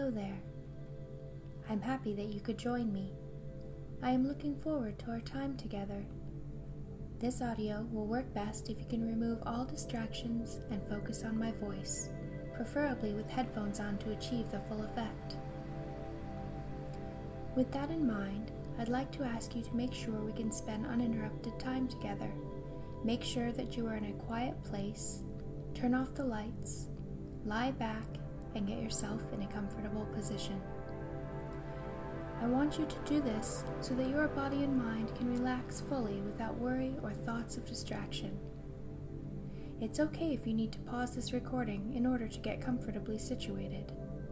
Hello there. I'm happy that you could join me. I am looking forward to our time together. This audio will work best if you can remove all distractions and focus on my voice, preferably with headphones on to achieve the full effect. With that in mind, I'd like to ask you to make sure we can spend uninterrupted time together. Make sure that you are in a quiet place, turn off the lights, lie back, and get yourself in a comfortable position. I want you to do this so that your body and mind can relax fully without worry or thoughts of distraction. It's okay if you need to pause this recording in order to get comfortably situated.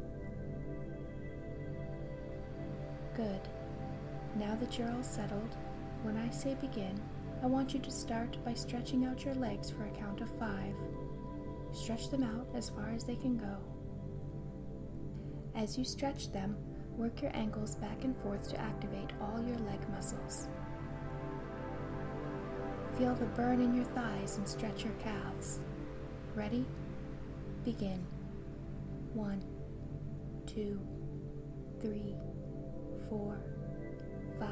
Good. Now that you're all settled, when I say begin, I want you to start by stretching out your legs for a count of 5. Stretch them out as far as they can go. As you stretch them, work your ankles back and forth to activate all your leg muscles. Feel the burn in your thighs and stretch your calves. Ready? Begin. 1, 2, 3, 4, 5.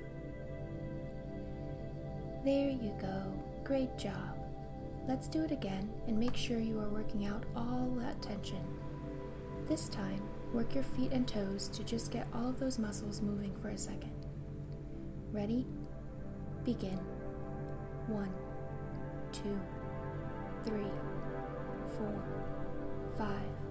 There you go. Great job. Let's do it again and make sure you are working out all that tension. This time, work your feet and toes to just get all of those muscles moving for a second. Ready? Begin. 1, 2, 3, 4, 5.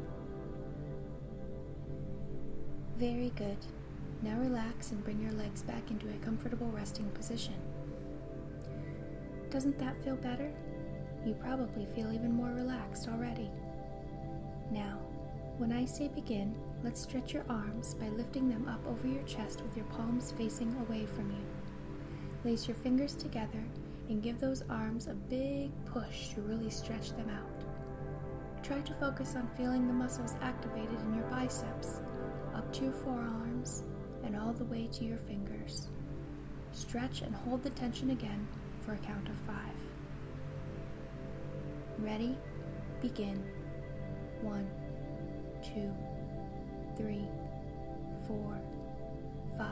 Very good. Now relax and bring your legs back into a comfortable resting position. Doesn't that feel better? You probably feel even more relaxed already. Now, when I say begin, let's stretch your arms by lifting them up over your chest with your palms facing away from you. Lace your fingers together and give those arms a big push to really stretch them out. Try to focus on feeling the muscles activated in your biceps, up to your forearms, and all the way to your fingers. Stretch and hold the tension again for a count of 5. Ready? Begin. 1, 2, 3, 4, 5.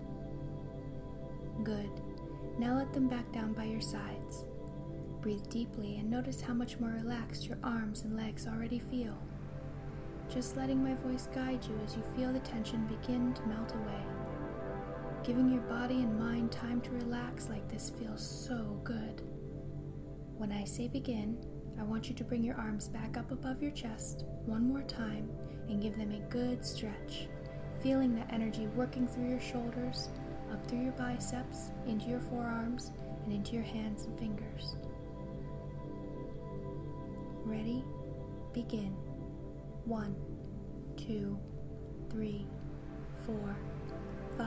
Good. Now let them back down by your sides. Breathe deeply and notice how much more relaxed your arms and legs already feel. Just letting my voice guide you as you feel the tension begin to melt away. Giving your body and mind time to relax like this feels so good. When I say begin, I want you to bring your arms back up above your chest one more time and give them a good stretch, feeling that energy working through your shoulders, up through your biceps, into your forearms, and into your hands and fingers. Ready? Begin. 1, 2, 3, 4, 5.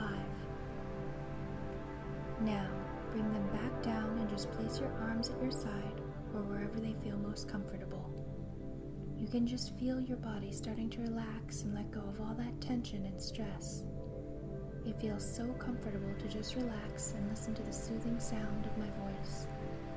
Now, bring them back down and just place your arms at your side or wherever they feel most comfortable. You can just feel your body starting to relax and let go of all that tension and stress. It feels so comfortable to just relax and listen to the soothing sound of my voice.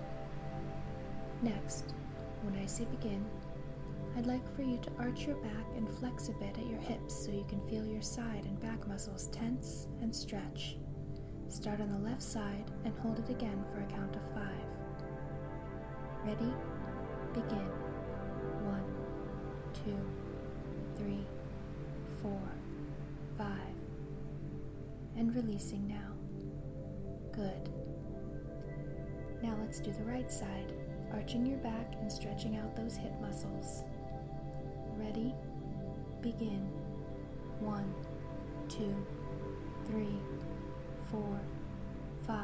Next, when I say begin, I'd like for you to arch your back and flex a bit at your hips so you can feel your side and back muscles tense and stretch. Start on the left side and hold it again for a count of 5. Ready? Begin. 1, 2, 3, 4, 5. And releasing now. Good. Now let's do the right side, arching your back and stretching out those hip muscles. Ready? Begin. 1, 2, 3, 4, 5.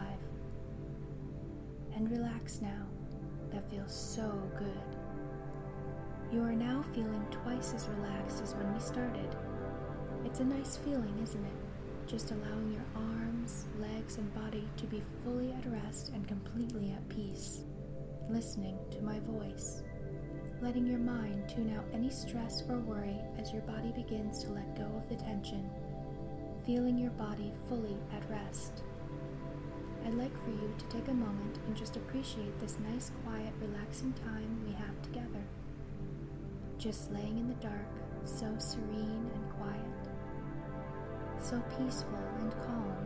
And relax now. That feels so good. You are now feeling twice as relaxed as when we started. It's a nice feeling, isn't it? Just allowing your arms, legs, and body to be fully at rest and completely at peace. Listening to my voice. Letting your mind tune out any stress or worry as your body begins to let go of the tension. Feeling your body fully at rest. I'd like for you to take a moment and just appreciate this nice, quiet, relaxing time we have together. Just laying in the dark, so serene and quiet. so peaceful and calm.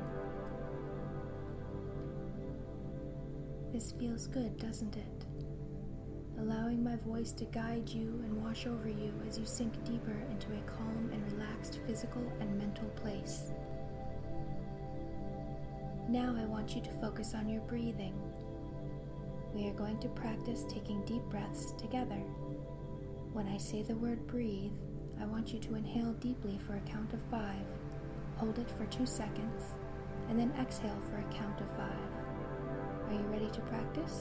This feels good, doesn't it? Allowing my voice to guide you and wash over you as you sink deeper into a calm and relaxed physical and mental place. Now I want you to focus on your breathing. We are going to practice taking deep breaths together. When I say the word breathe, I want you to inhale deeply for a count of 5, hold it for 2 seconds, and then exhale for a count of 5. Are you ready to practice?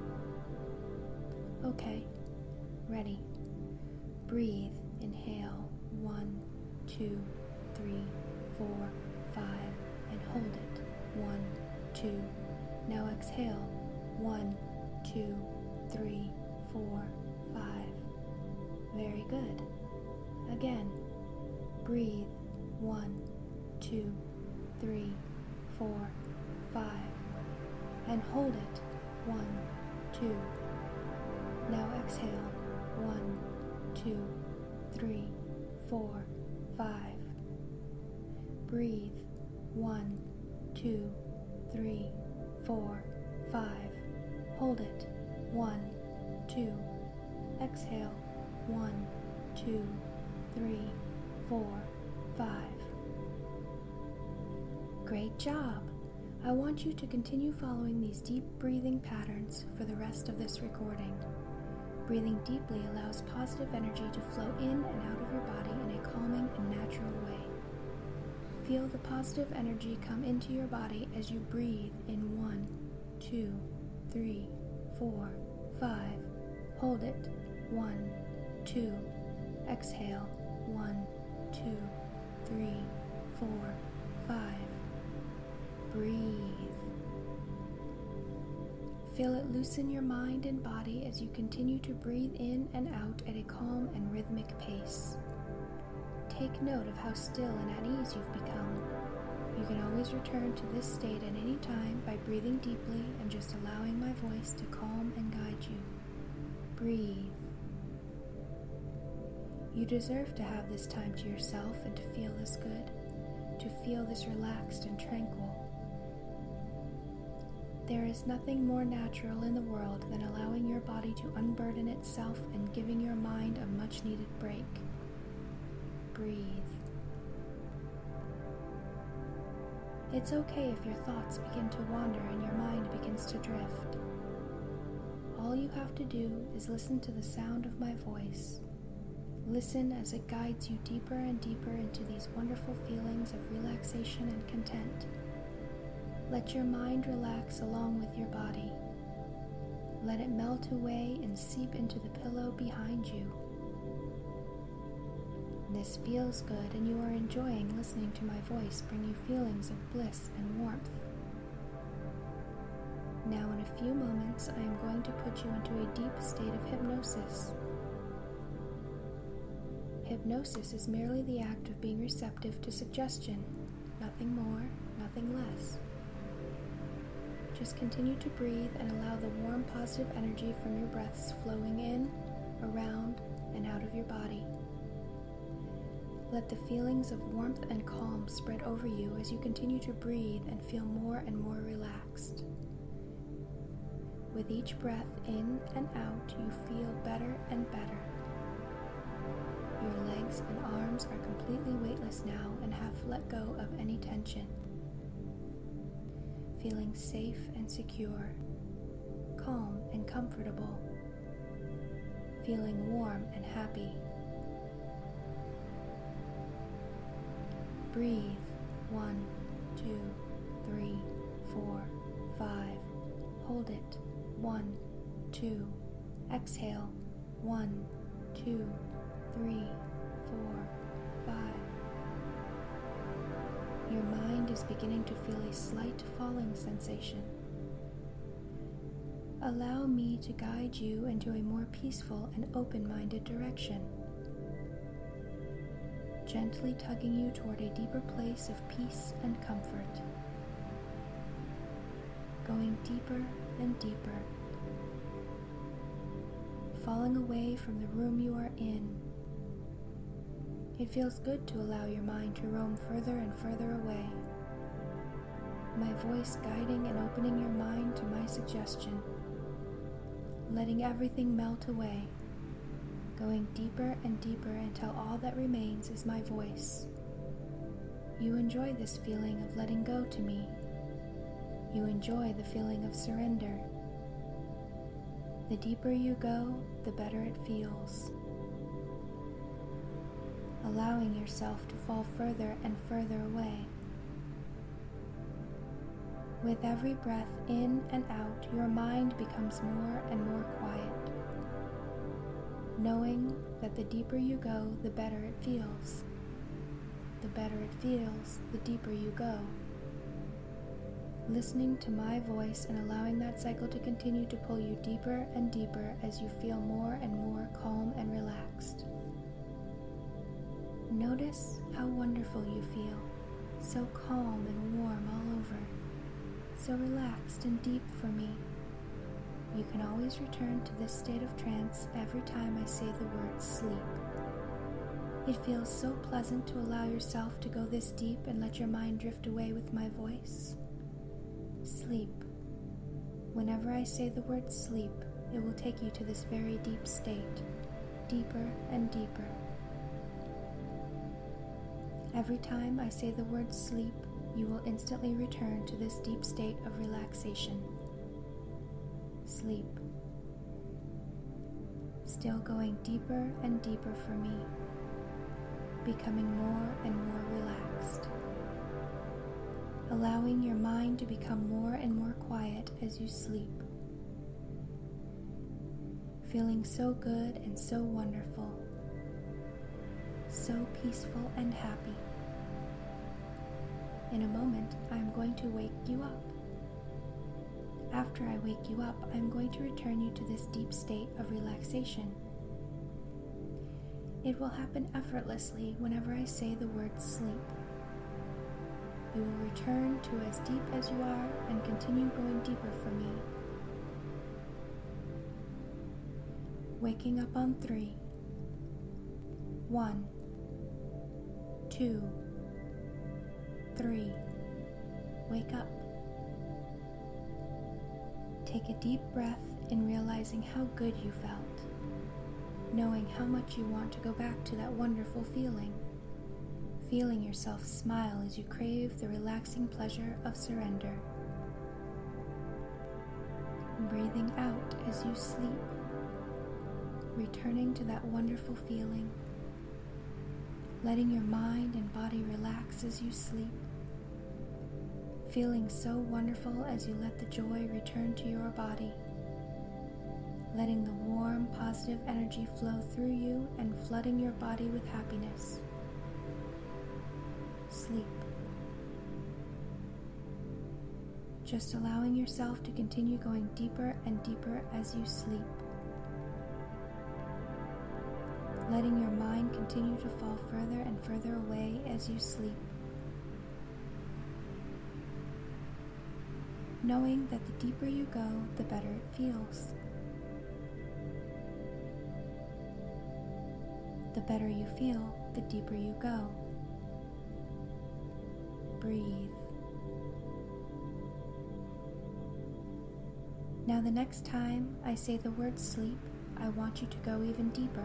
Okay, ready. Breathe, inhale, 1, 2, 3, 4, 5, and hold it, 1, 2. Now exhale, 1, 2, 3, 4, 5. Very good. Again, breathe, 1, 2, 3, 4, 5, and hold it, 1, 2. Now exhale, 1, 2, 3, 4, 5. Breathe, 1, 2, 3, 4, 5. Hold it, 1, 2. Exhale, 1, 2, 3, 4, 5. Great job! I want you to continue following these deep breathing patterns for the rest of this recording. Breathing deeply allows positive energy to flow in and out of your body in a calming and natural way. Feel the positive energy come into your body as you breathe in 1, 2, 3, 4, 5. Hold it, 1, 2. Exhale, 1, 2, 3, 4, 5. Breathe. Feel it loosen your mind and body as you continue to breathe in and out at a calm and rhythmic pace. Take note of how still and at ease you've become. You can always return to this state at any time by breathing deeply and just allowing my voice to calm and guide you. Breathe. You deserve to have this time to yourself and to feel this good, to feel this relaxed and tranquil. There is nothing more natural in the world than allowing your body to unburden itself and giving your mind a much-needed break. Breathe. It's okay if your thoughts begin to wander and your mind begins to drift. All you have to do is listen to the sound of my voice. Listen as it guides you deeper and deeper into these wonderful feelings of relaxation and content. Let your mind relax along with your body. Let it melt away and seep into the pillow behind you. This feels good, and you are enjoying listening to my voice bring you feelings of bliss and warmth. Now in a few moments, I am going to put you into a deep state of hypnosis. Hypnosis is merely the act of being receptive to suggestion, nothing more, nothing less. Just continue to breathe and allow the warm, positive energy from your breaths flowing in, around, and out of your body. Let the feelings of warmth and calm spread over you as you continue to breathe and feel more and more relaxed. With each breath in and out, you feel better and better. Your legs and arms are completely weightless now and have let go of any tension. Feeling safe and secure, calm and comfortable, feeling warm and happy. Breathe, 1, 2, 3, 4, 5. Hold it, 1, 2. Exhale, 1, 2, 3, 4, 5. Your mind is beginning to feel a slight falling sensation. Allow me to guide you into a more peaceful and open-minded direction, gently tugging you toward a deeper place of peace and comfort, going deeper and deeper, falling away from the room you are in. It feels good to allow your mind to roam further and further away. My voice guiding and opening your mind to my suggestion, letting everything melt away, going deeper and deeper until all that remains is my voice. You enjoy this feeling of letting go to me. You enjoy the feeling of surrender. The deeper you go, the better it feels. Allowing yourself to fall further and further away. With every breath in and out, your mind becomes more and more quiet, knowing that the deeper you go, the better it feels. The better it feels, the deeper you go. Listening to my voice and allowing that cycle to continue to pull you deeper and deeper as you feel more and more calm and relaxed. Notice how wonderful you feel, so calm and warm all over, so relaxed and deep for me. You can always return to this state of trance every time I say the word sleep. It feels so pleasant to allow yourself to go this deep and let your mind drift away with my voice. Sleep. Whenever I say the word sleep, it will take you to this very deep state, deeper and deeper. Every time I say the word sleep, you will instantly return to this deep state of relaxation. Sleep. Still going deeper and deeper for me, becoming more and more relaxed. Allowing your mind to become more and more quiet as you sleep. Feeling so good and so wonderful, so peaceful and happy. In a moment, I am going to wake you up. After I wake you up, I am going to return you to this deep state of relaxation. It will happen effortlessly whenever I say the word sleep. You will return to as deep as you are and continue going deeper for me. Waking up on 3. 1, 2, 3. Wake up. Take a deep breath in realizing how good you felt, knowing how much you want to go back to that wonderful feeling, feeling yourself smile as you crave the relaxing pleasure of surrender. Breathing out as you sleep, returning to that wonderful feeling, letting your mind and body relax as you sleep, feeling so wonderful as you let the joy return to your body, letting the warm, positive energy flow through you and flooding your body with happiness. Sleep. Just allowing yourself to continue going deeper and deeper as you sleep. Letting your mind continue to fall further and further away as you sleep. Knowing that the deeper you go, the better it feels. The better you feel, the deeper you go. Breathe. Now the next time I say the word sleep, I want you to go even deeper.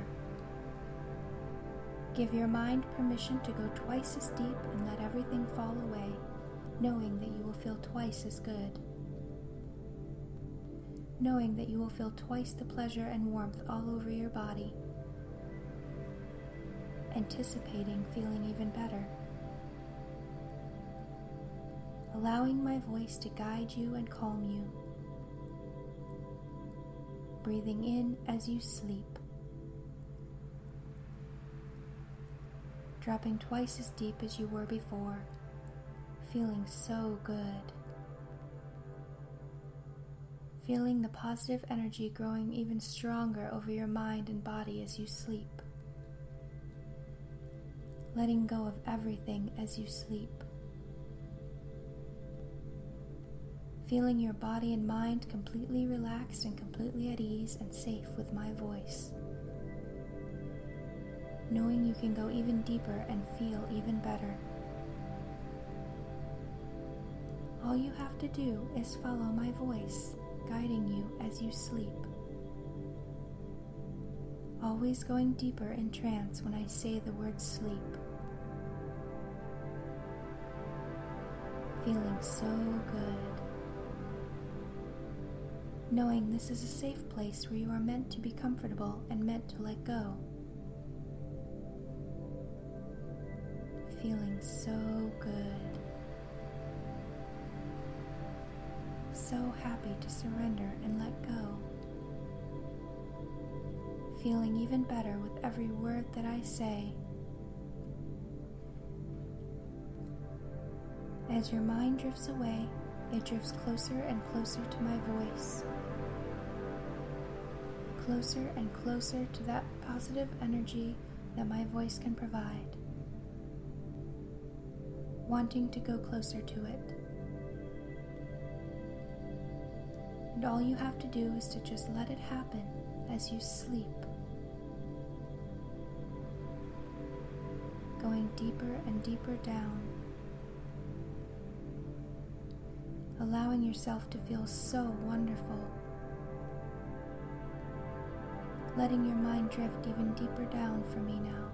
Give your mind permission to go twice as deep and let everything fall away, knowing that you will feel twice as good. Knowing that you will feel twice the pleasure and warmth all over your body. Anticipating feeling even better. Allowing my voice to guide you and calm you. Breathing in as you sleep. Dropping twice as deep as you were before, feeling so good. Feeling the positive energy growing even stronger over your mind and body as you sleep. Letting go of everything as you sleep. Feeling your body and mind completely relaxed and completely at ease and safe with my voice. knowing you can go even deeper and feel even better. All you have to do is follow my voice, guiding you as you sleep. Always going deeper in trance when I say the word sleep. Feeling so good. Knowing this is a safe place where you are meant to be comfortable and meant to let go. Feeling so good. So happy to surrender and let go. Feeling even better with every word that I say. As your mind drifts away, it drifts closer and closer to my voice. Closer and closer to that positive energy that my voice can provide. Wanting to go closer to it. And all you have to do is to just let it happen as you sleep. Going deeper and deeper down. Allowing yourself to feel so wonderful. Letting your mind drift even deeper down for me now.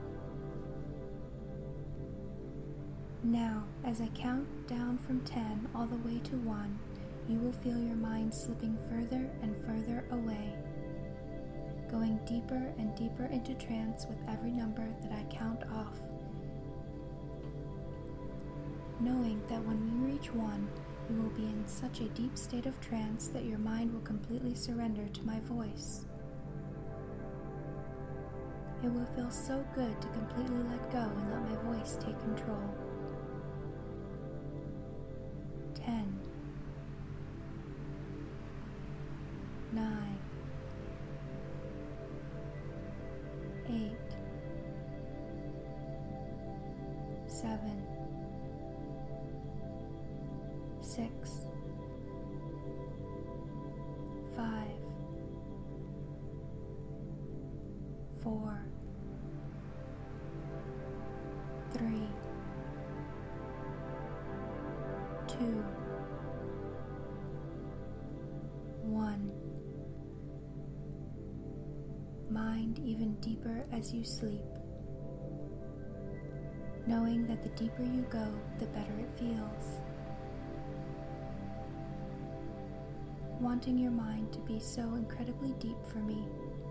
Now, as I count down from 10 all the way to 1, you will feel your mind slipping further and further away, going deeper and deeper into trance with every number that I count off. Knowing that when we reach 1, you will be in such a deep state of trance that your mind will completely surrender to my voice. It will feel so good to completely let go and let my voice take control. 10, 9, 8, 7, 6, 5, 4, 3, 2, 1. Mind even deeper as you sleep, knowing that the deeper you go, the better it feels. Wanting your mind to be so incredibly deep for me.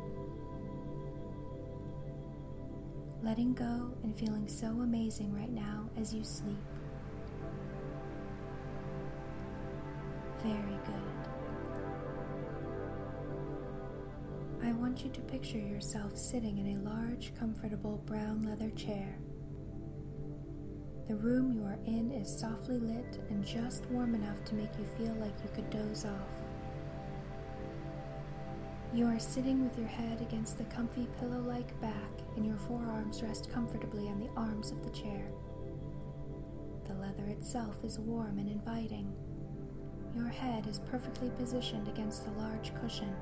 Letting go and feeling so amazing right now as you sleep. Very good. I want you to picture yourself sitting in a large, comfortable brown leather chair. The room you are in is softly lit and just warm enough to make you feel like you could doze off. You are sitting with your head against the comfy pillow-like back and your forearms rest comfortably on the arms of the chair. The leather itself is warm and inviting. Your head is perfectly positioned against the large cushion.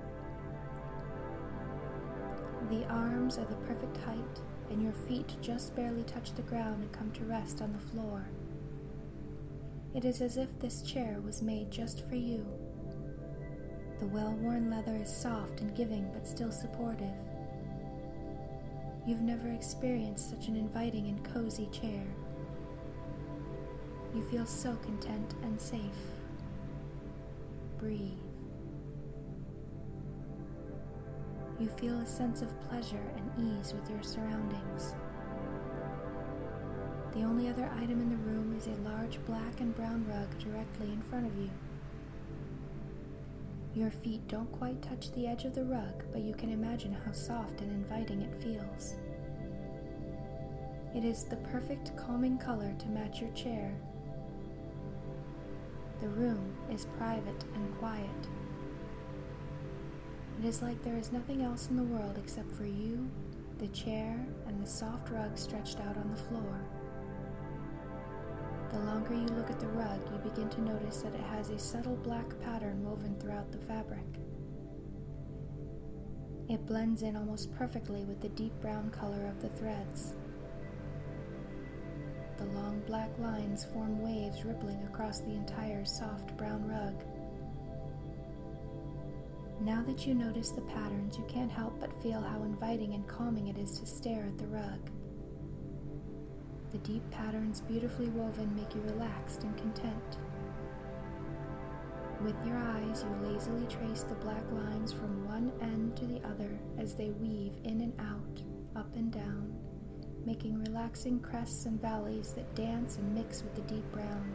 The arms are the perfect height, and your feet just barely touch the ground and come to rest on the floor. It is as if this chair was made just for you. The well-worn leather is soft and giving but still supportive. You've never experienced such an inviting and cozy chair. You feel so content and safe. Breathe. You feel a sense of pleasure and ease with your surroundings. The only other item in the room is a large black and brown rug directly in front of you. Your feet don't quite touch the edge of the rug, but you can imagine how soft and inviting it feels. It is the perfect calming color to match your chair. The room is private and quiet. It is like there is nothing else in the world except for you, the chair, and the soft rug stretched out on the floor. The longer you look at the rug, you begin to notice that it has a subtle black pattern woven throughout the fabric. It blends in almost perfectly with the deep brown color of the threads. The long black lines form waves rippling across the entire soft brown rug. Now that you notice the patterns, you can't help but feel how inviting and calming it is to stare at the rug. The deep patterns, beautifully woven, make you relaxed and content. With your eyes, you lazily trace the black lines from one end to the other as they weave in and out, up and down, making relaxing crests and valleys that dance and mix with the deep brown.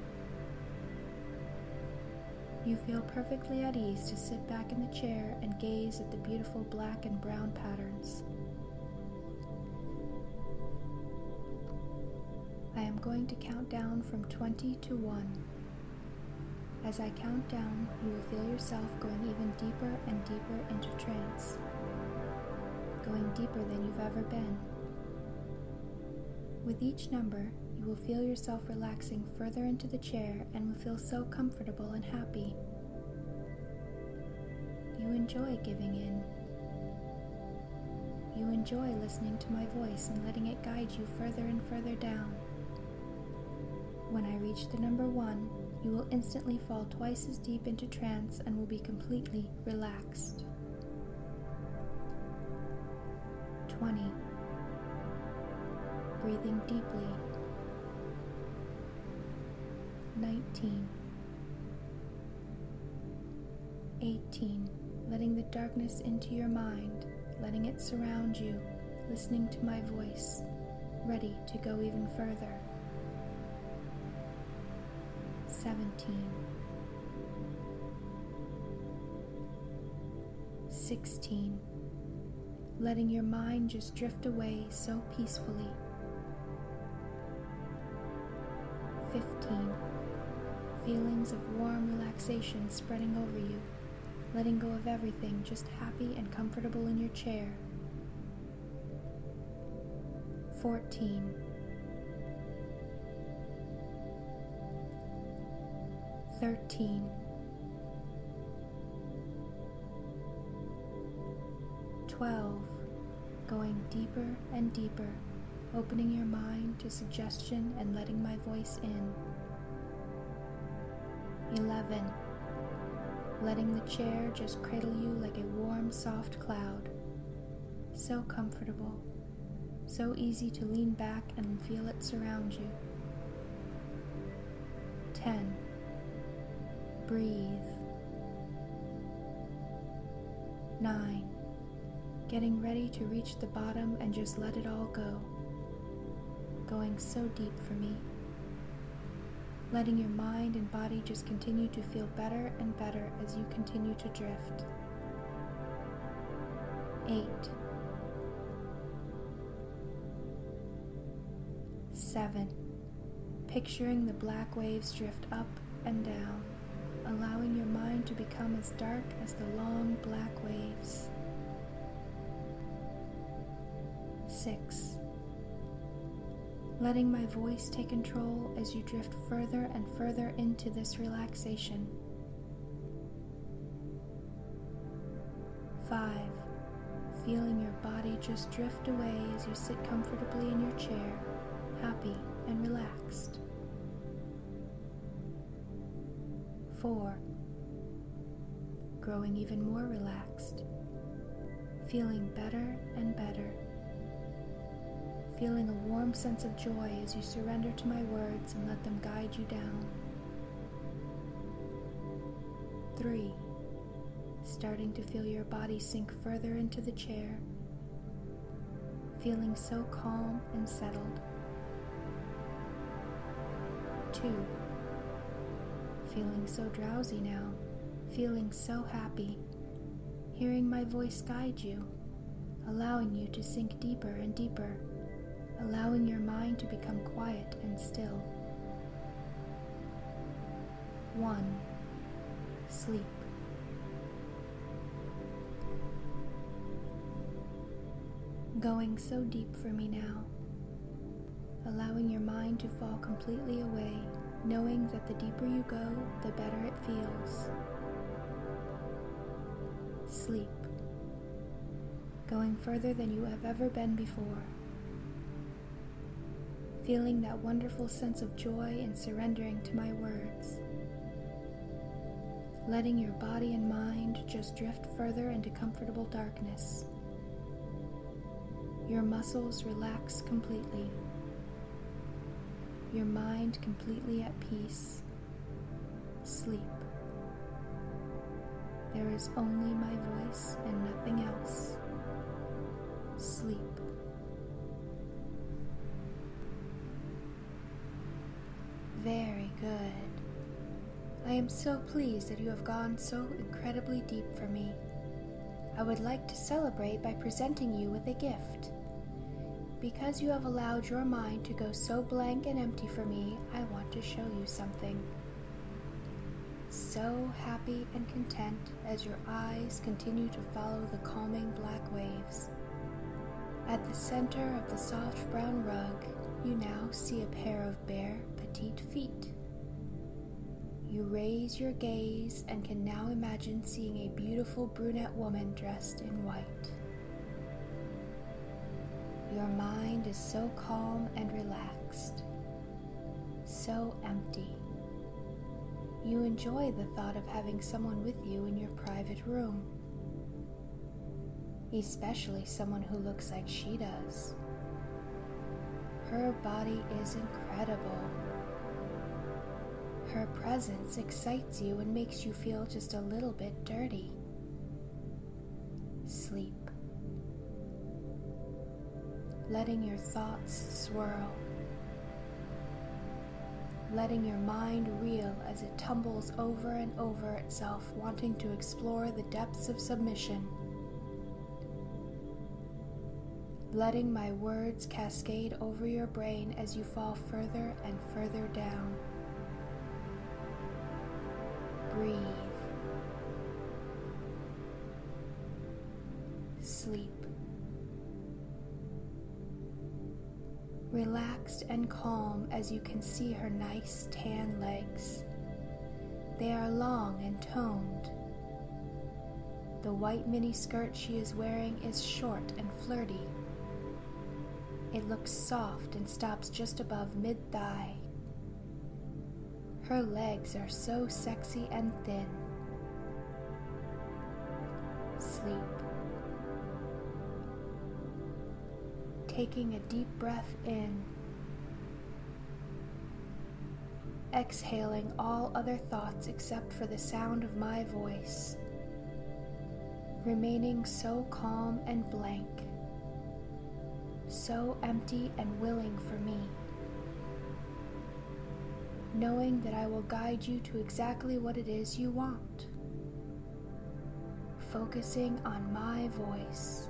You feel perfectly at ease to sit back in the chair and gaze at the beautiful black and brown patterns. I am going to count down from 20 to 1. As I count down, you will feel yourself going even deeper and deeper into trance, going deeper than you've ever been. With each number, you will feel yourself relaxing further into the chair and will feel so comfortable and happy. You enjoy giving in. You enjoy listening to my voice and letting it guide you further and further down. When I reach the number 1, you will instantly fall twice as deep into trance and will be completely relaxed. 20. Breathing deeply. 19. 18. Letting the darkness into your mind, letting it surround you, listening to my voice, ready to go even further. 17. 16. Letting your mind just drift away so peacefully. 15. Feelings of warm relaxation spreading over you, letting go of everything, just happy and comfortable in your chair. 14. 13. 12. Going deeper and deeper, opening your mind to suggestion and letting my voice in. 11. Letting the chair just cradle you like a warm, soft cloud. So comfortable, so easy to lean back and feel it surround you. 10. Breathe. 9. Getting ready to reach the bottom and just let it all go. Going so deep for me. Letting your mind and body just continue to feel better and better as you continue to drift. 8. 7. Picturing the black waves drift up and down, allowing your mind to become as dark as the long black waves. 6. Letting my voice take control as you drift further and further into this relaxation. 5. Feeling your body just drift away as you sit comfortably in your chair, happy and relaxed. 4. Growing even more relaxed, feeling better and better. Feeling a warm sense of joy as you surrender to my words and let them guide you down. 3. Starting to feel your body sink further into the chair, feeling so calm and settled. 2. Feeling so drowsy now, feeling so happy, hearing my voice guide you, allowing you to sink deeper and deeper, allowing your mind to become quiet and still. 1. Sleep. Going so deep for me now, allowing your mind to fall completely away, knowing that the deeper you go, the better it feels. Sleep. going further than you have ever been before. Feeling that wonderful sense of joy in surrendering to my words. Letting your body and mind just drift further into comfortable darkness. Your muscles relax completely. Your mind completely at peace. Sleep. There is only my voice and nothing else. Sleep. Very good. I am so pleased that you have gone so incredibly deep for me. I would like to celebrate by presenting you with a gift. Because you have allowed your mind to go so blank and empty for me, I want to show you something. So happy and content as your eyes continue to follow the calming black waves. At the center of the soft brown rug, you now see a pair of bare, petite feet. You raise your gaze and can now imagine seeing a beautiful brunette woman dressed in white. Your mind is so calm and relaxed, so empty. You enjoy the thought of having someone with you in your private room, especially someone who looks like she does. Her body is incredible. Her presence excites you and makes you feel just a little bit dirty. Sleep. Letting your thoughts swirl. Letting your mind reel as it tumbles over and over itself, wanting to explore the depths of submission. Letting my words cascade over your brain as you fall further and further down. Breathe. Sleep. Relaxed and calm as you can see her nice tan legs. They are long and toned. The white mini skirt she is wearing is short and flirty. It looks soft and stops just above mid-thigh. Her legs are so sexy and thin. Sleep. Taking a deep breath in. Exhaling all other thoughts except for the sound of my voice. Remaining so calm and blank. So empty and willing for me. Knowing that I will guide you to exactly what it is you want. Focusing on my voice.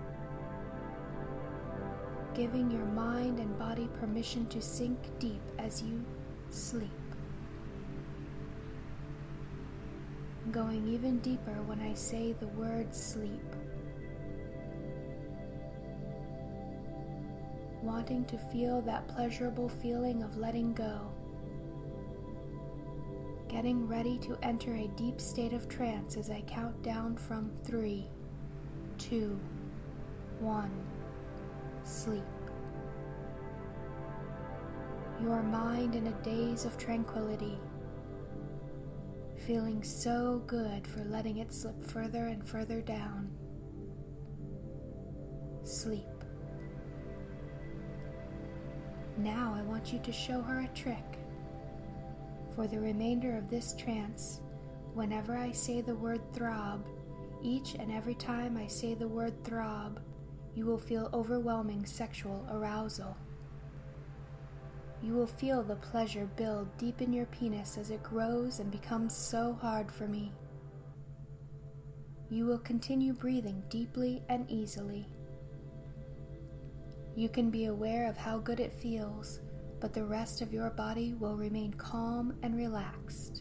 Giving your mind and body permission to sink deep as you sleep. Going even deeper when I say the word sleep. Wanting to feel that pleasurable feeling of letting go. Getting ready to enter a deep state of trance as I count down from 3, 2, 1. Sleep. Your mind in a daze of tranquility, feeling so good for letting it slip further and further down. Sleep. Now I want you to show her a trick. For the remainder of this trance, whenever I say the word throb, each and every time I say the word throb, you will feel overwhelming sexual arousal. You will feel the pleasure build deep in your penis as it grows and becomes so hard for me. You will continue breathing deeply and easily. You can be aware of how good it feels, but the rest of your body will remain calm and relaxed.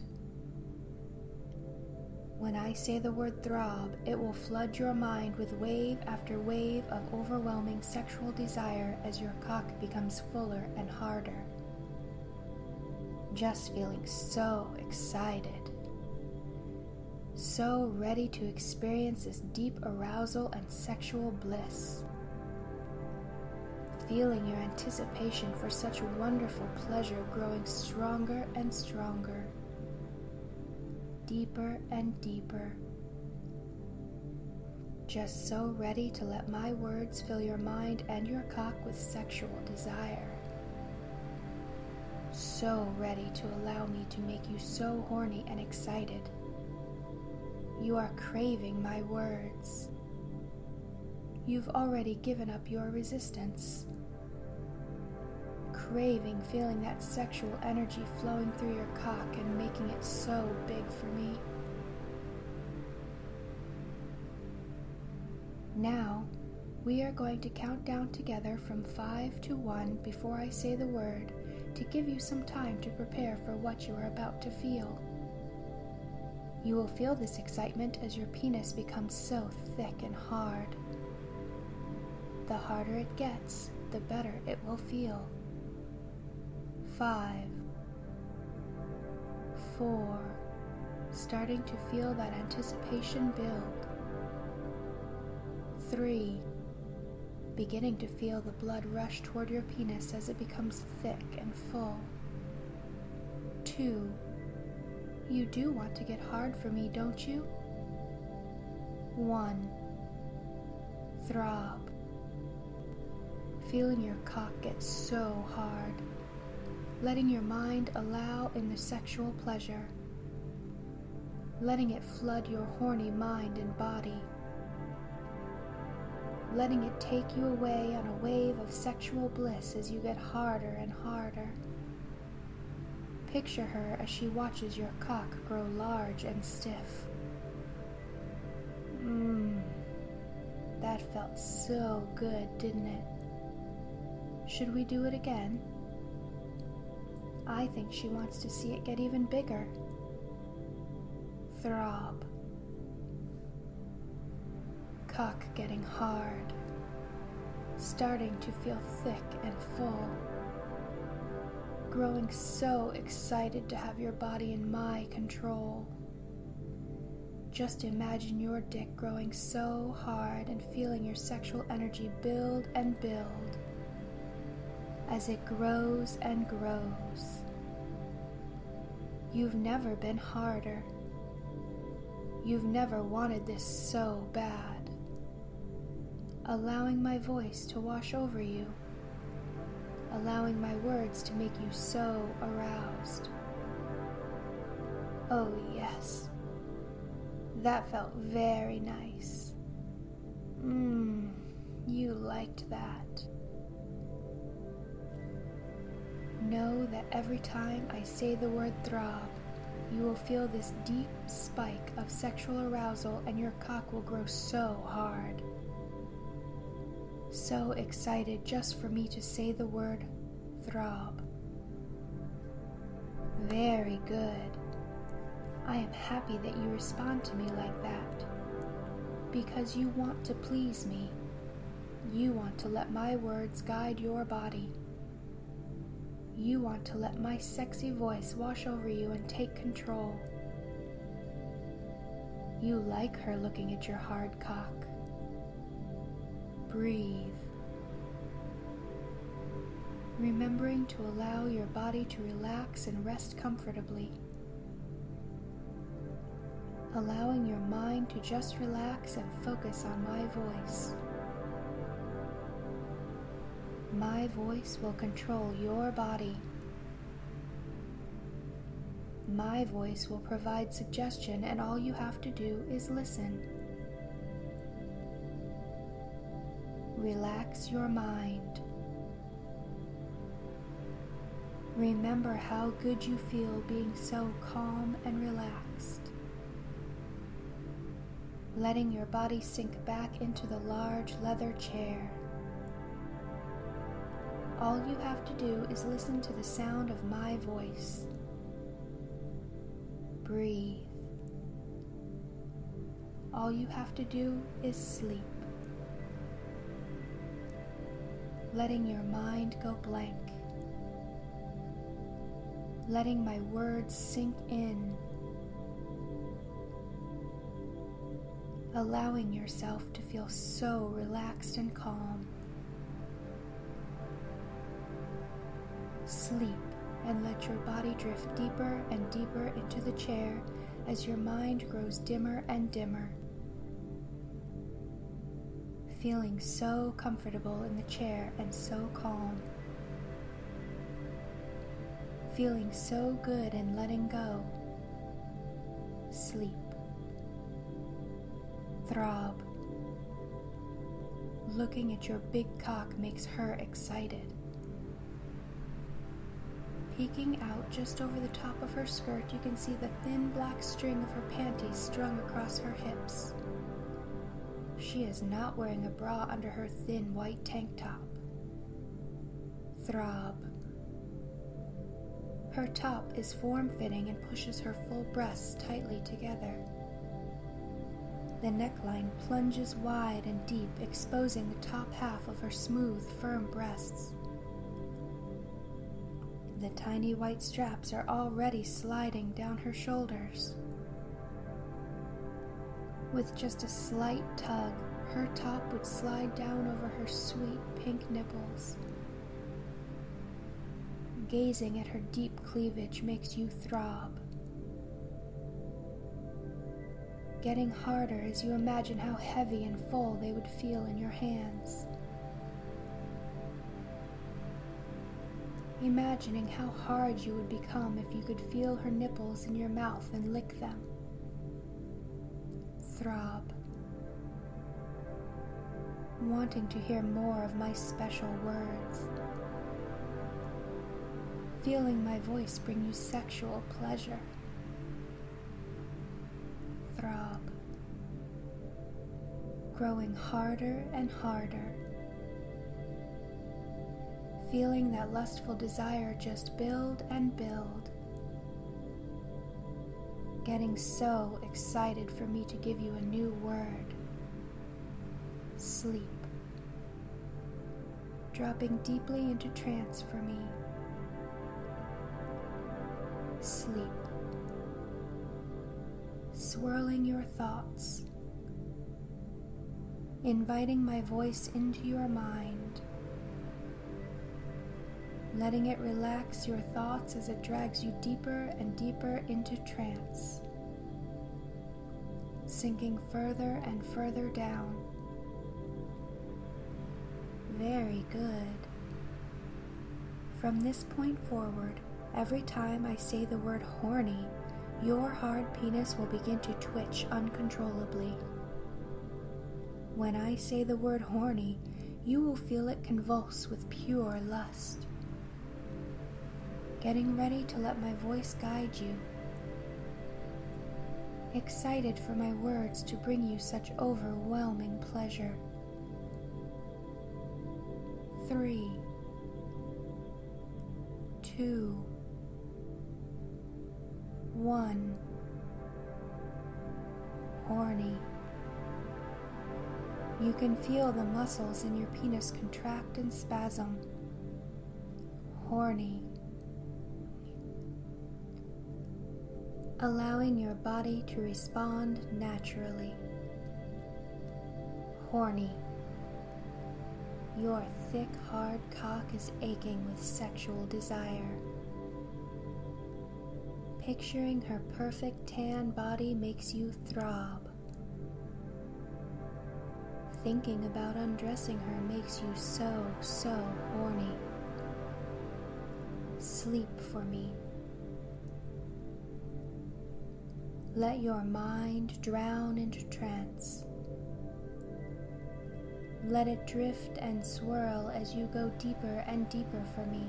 When I say the word throb, it will flood your mind with wave after wave of overwhelming sexual desire as your cock becomes fuller and harder. Just feeling so excited, so ready to experience this deep arousal and sexual bliss. Feeling your anticipation for such wonderful pleasure growing stronger and stronger, deeper and deeper. Just so ready to let my words fill your mind and your cock with sexual desire. So ready to allow me to make you so horny and excited. You are craving my words. You've already given up your resistance. Craving feeling that sexual energy flowing through your cock and making it so big for me. Now, we are going to count down together from 5 to 1 before I say the word to give you some time to prepare for what you are about to feel. You will feel this excitement as your penis becomes so thick and hard. The harder it gets, the better it will feel. 5, 4, starting to feel that anticipation build. 3, beginning to feel the blood rush toward your penis as it becomes thick and full. 2, you do want to get hard for me, don't you? 1, throb. Feeling your cock get so hard, letting your mind allow in the sexual pleasure, letting it flood your horny mind and body, letting it take you away on a wave of sexual bliss as you get harder and harder. Picture her as she watches your cock grow large and stiff. That felt so good, didn't it? Should we do it again? I think she wants to see it get even bigger. Throb. Cock getting hard, starting to feel thick and full, growing so excited to have your body in my control. Just imagine your dick growing so hard and feeling your sexual energy build and build as it grows and grows. You've never been harder. You've never wanted this so bad. Allowing my voice to wash over you, allowing my words to make you so aroused. Oh yes, that felt very nice. You liked that. Know that every time I say the word throb, you will feel this deep spike of sexual arousal and your cock will grow so hard. So excited just for me to say the word throb. Very good. I am happy that you respond to me like that. Because you want to please me. You want to let my words guide your body. You want to let my sexy voice wash over you and take control. You like her looking at your hard cock. Breathe. Remembering to allow your body to relax and rest comfortably. Allowing your mind to just relax and focus on my voice. My voice will control your body. My voice will provide suggestion, and all you have to do is listen. Relax your mind. Remember how good you feel being so calm and relaxed. Letting your body sink back into the large leather chair. All you have to do is listen to the sound of my voice. Breathe. All you have to do is sleep. Letting your mind go blank. Letting my words sink in. allowing yourself to feel so relaxed and calm. Sleep and let your body drift deeper and deeper into the chair as your mind grows dimmer and dimmer. Feeling so comfortable in the chair and so calm. Feeling so good in letting go. Sleep. Throb. Looking at your big cock makes her excited. Peeking out just over the top of her skirt, you can see the thin black string of her panties strung across her hips. She is not wearing a bra under her thin white tank top. Throb. Her top is form-fitting and pushes her full breasts tightly together. The neckline plunges wide and deep, exposing the top half of her smooth, firm breasts. The tiny white straps are already sliding down her shoulders. With just a slight tug, her top would slide down over her sweet pink nipples. Gazing at her deep cleavage makes you throb. Getting harder as you imagine how heavy and full they would feel in your hands. Imagining how hard you would become if you could feel her nipples in your mouth and lick them. Throb. Wanting to hear more of my special words. Feeling my voice bring you sexual pleasure. Throb. Growing harder and harder. Feeling that lustful desire just build and build. Getting so excited for me to give you a new word. Sleep. Dropping deeply into trance for me. Sleep. Swirling your thoughts. Inviting my voice into your mind. Letting it relax your thoughts as it drags you deeper and deeper into trance. Sinking further and further down. Very good. From this point forward, every time I say the word horny, your hard penis will begin to twitch uncontrollably. When I say the word horny, you will feel it convulse with pure lust. Getting ready to let my voice guide you. Excited for my words to bring you such overwhelming pleasure. 3, 2, 1. Horny. You can feel the muscles in your penis contract and spasm. Horny. Allowing your body to respond naturally. Horny. Your thick, hard cock is aching with sexual desire. Picturing her perfect tan body makes you throb. Thinking about undressing her makes you so horny. Sleep for me. Let your mind drown into trance. Let it drift and swirl as you go deeper and deeper for me.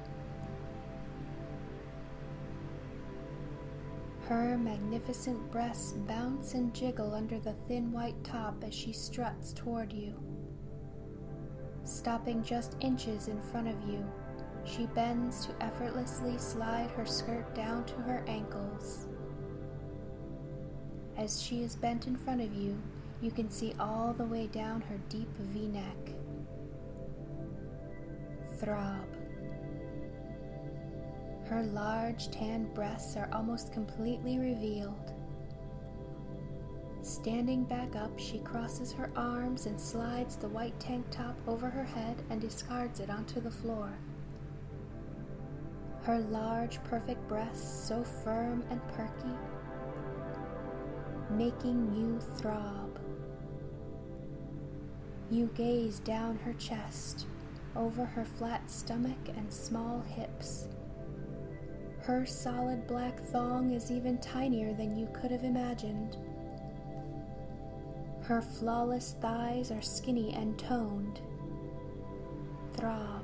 Her magnificent breasts bounce and jiggle under the thin white top as she struts toward you. Stopping just inches in front of you, she bends to effortlessly slide her skirt down to her ankles. As she is bent in front of you, you can see all the way down her deep V-neck. Throb. Her large tan breasts are almost completely revealed. Standing back up, she crosses her arms and slides the white tank top over her head and discards it onto the floor. Her large, perfect breasts so firm and perky, making you throb. You gaze down her chest, over her flat stomach and small hips. Her solid black thong is even tinier than you could have imagined. Her flawless thighs are skinny and toned. Throb.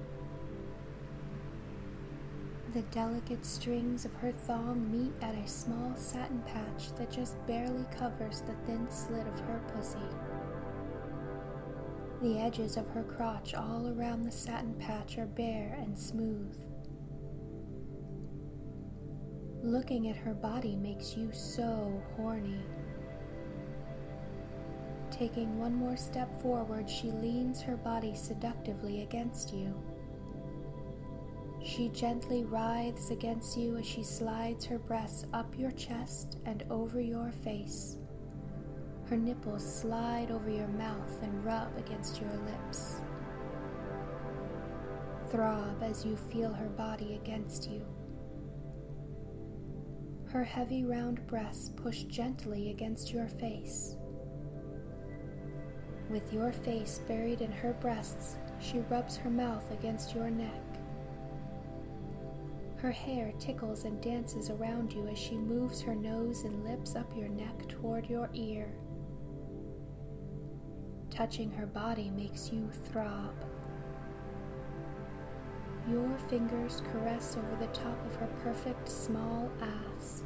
The delicate strings of her thong meet at a small satin patch that just barely covers the thin slit of her pussy. The edges of her crotch all around the satin patch are bare and smooth. Looking at her body makes you so horny. Taking one more step forward, she leans her body seductively against you. She gently writhes against you as she slides her breasts up your chest and over your face. Her nipples slide over your mouth and rub against your lips. Throb as you feel her body against you. Her heavy round breasts push gently against your face. With your face buried in her breasts, she rubs her mouth against your neck. Her hair tickles and dances around you as she moves her nose and lips up your neck toward your ear. Touching her body makes you throb. Your fingers caress over the top of her perfect small ass.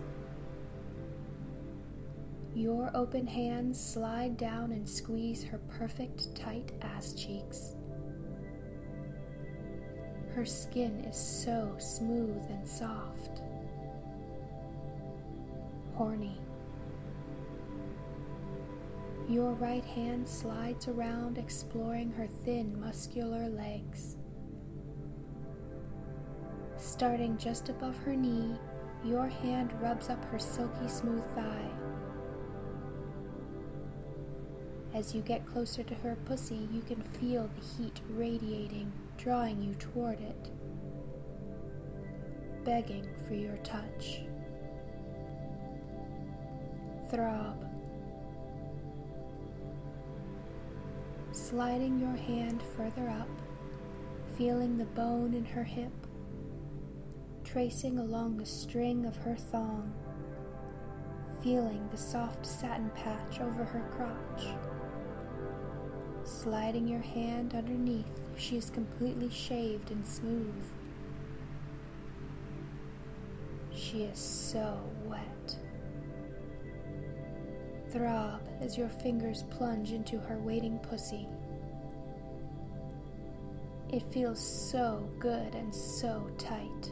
Your open hands slide down and squeeze her perfect tight ass cheeks. Her skin is so smooth and soft. Horny. Your right hand slides around, exploring her thin, muscular legs. Starting just above her knee, your hand rubs up her silky smooth thigh. As you get closer to her pussy, you can feel the heat radiating, drawing you toward it, begging for your touch. Throb. Sliding your hand further up, feeling the bone in her hip, tracing along the string of her thong, feeling the soft satin patch over her crotch. Sliding your hand underneath, she is completely shaved and smooth. She is so wet. Throb as your fingers plunge into her waiting pussy. It feels so good and so tight.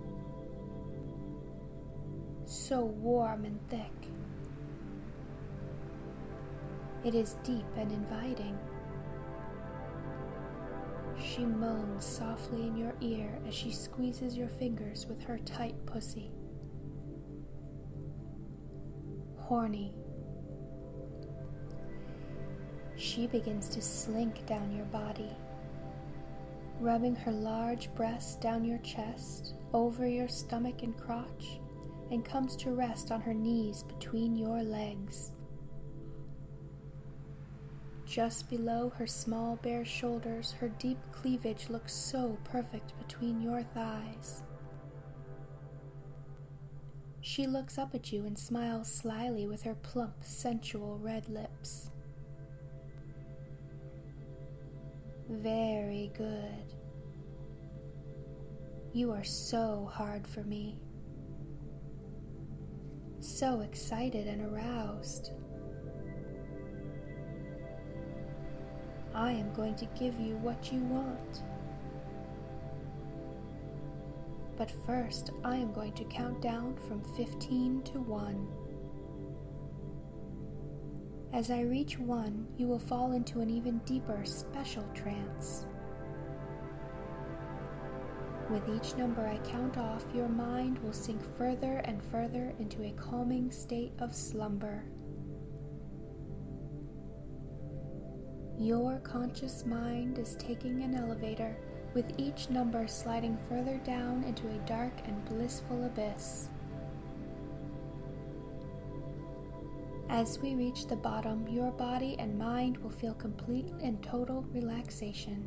So warm and thick. It is deep and inviting. She moans softly in your ear as she squeezes your fingers with her tight pussy. Horny. She begins to slink down your body, rubbing her large breasts down your chest, over your stomach and crotch, and comes to rest on her knees between your legs. Just below her small bare shoulders, her deep cleavage looks so perfect between your thighs. She looks up at you and smiles slyly with her plump, sensual red lips. Very good. You are so hard for me. So excited and aroused. I am going to give you what you want. But first, I am going to count down from 15 to 1. As I reach 1, you will fall into an even deeper, special trance. With each number I count off, your mind will sink further and further into a calming state of slumber. Your conscious mind is taking an elevator, with each number sliding further down into a dark and blissful abyss. As we reach the bottom, your body and mind will feel complete and total relaxation.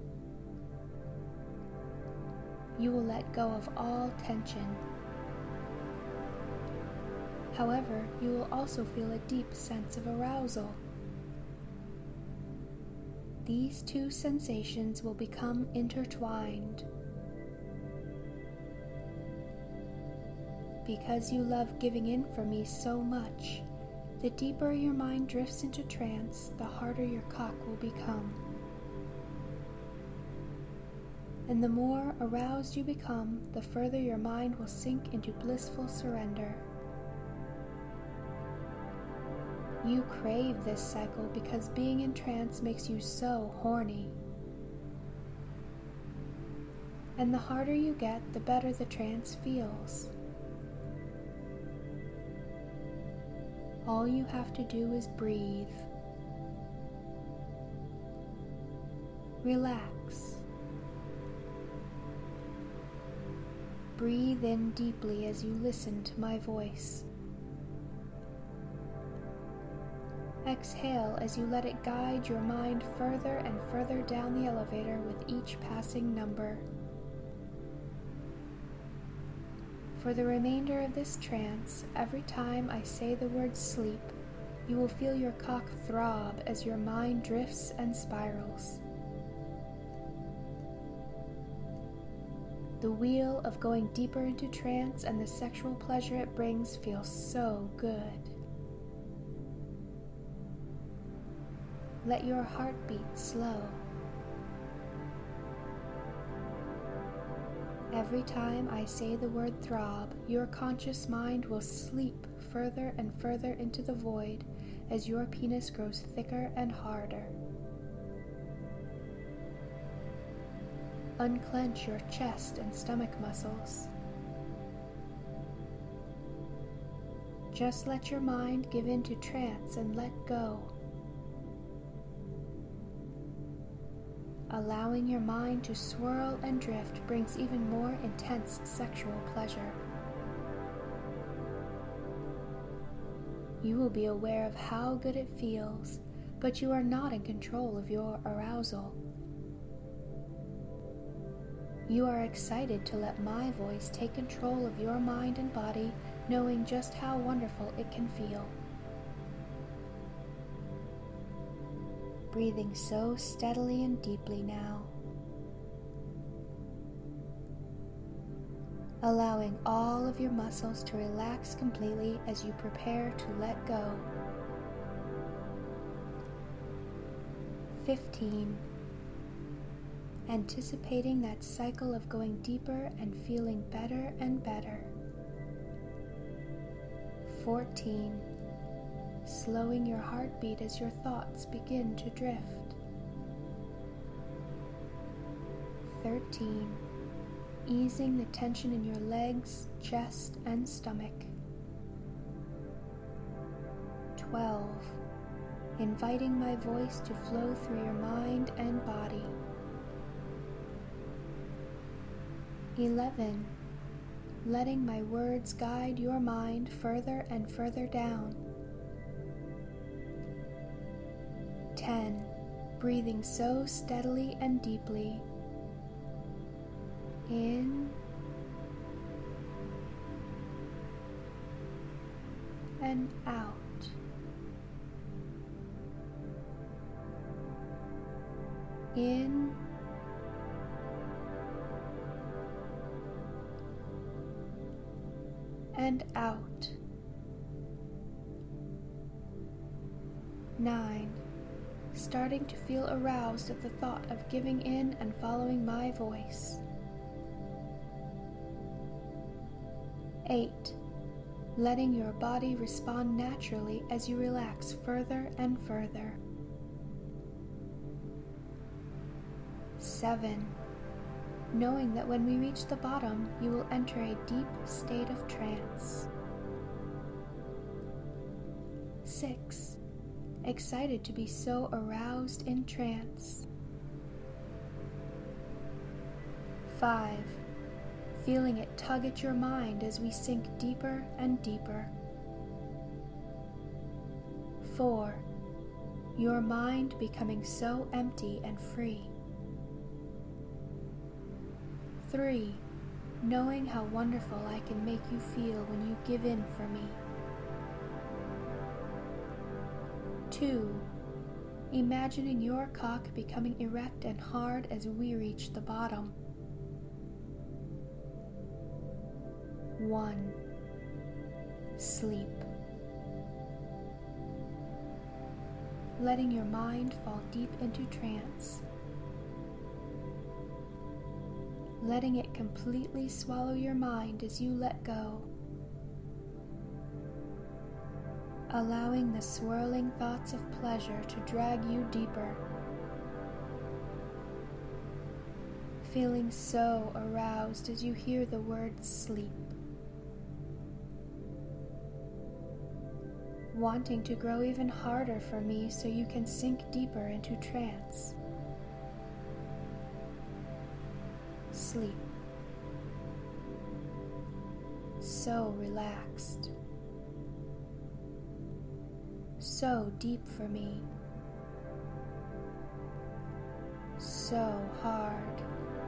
You will let go of all tension. However, you will also feel a deep sense of arousal. These two sensations will become intertwined. Because you love giving in for me so much, the deeper your mind drifts into trance, the harder your cock will become. And the more aroused you become, the further your mind will sink into blissful surrender. You crave this cycle because being in trance makes you so horny. And the harder you get, the better the trance feels. All you have to do is breathe. Relax. Breathe in deeply as you listen to my voice. Exhale as you let it guide your mind further and further down the elevator with each passing number. For the remainder of this trance, every time I say the word sleep, you will feel your cock throb as your mind drifts and spirals. The wheel of going deeper into trance and the sexual pleasure it brings feels so good. Let your heart beat slow. Every time I say the word throb, your conscious mind will sleep further and further into the void as your penis grows thicker and harder. Unclench your chest and stomach muscles. Just let your mind give in to trance and let go. Allowing your mind to swirl and drift brings even more intense sexual pleasure. You will be aware of how good it feels, but you are not in control of your arousal. You are excited to let my voice take control of your mind and body, knowing just how wonderful it can feel. Breathing so steadily and deeply now. Allowing all of your muscles to relax completely as you prepare to let go. 15. Anticipating that cycle of going deeper and feeling better and better. 14. Slowing your heartbeat as your thoughts begin to drift. 13. Easing the tension in your legs, chest, and stomach. 12. Inviting my voice to flow through your mind and body. 11. Letting my words guide your mind further and further down. 10. Breathing so steadily and deeply. In and out. In and out. 9. Starting to feel aroused at the thought of giving in and following my voice. 8. Letting your body respond naturally as you relax further and further. 7. Knowing that when we reach the bottom, you will enter a deep state of trance. 6. excited to be so aroused in trance. 5. Feeling it tug at your mind as we sink deeper and deeper. 4. Your mind becoming so empty and free. 3. Knowing how wonderful I can make you feel when you give in for me. 2. Imagining your cock becoming erect and hard as we reach the bottom. 1. Sleep. Letting your mind fall deep into trance. Letting it completely swallow your mind as you let go. Allowing the swirling thoughts of pleasure to drag you deeper. Feeling so aroused as you hear the word sleep. Wanting to grow even harder for me so you can sink deeper into trance. Sleep. So relaxed. So deep for me. So hard.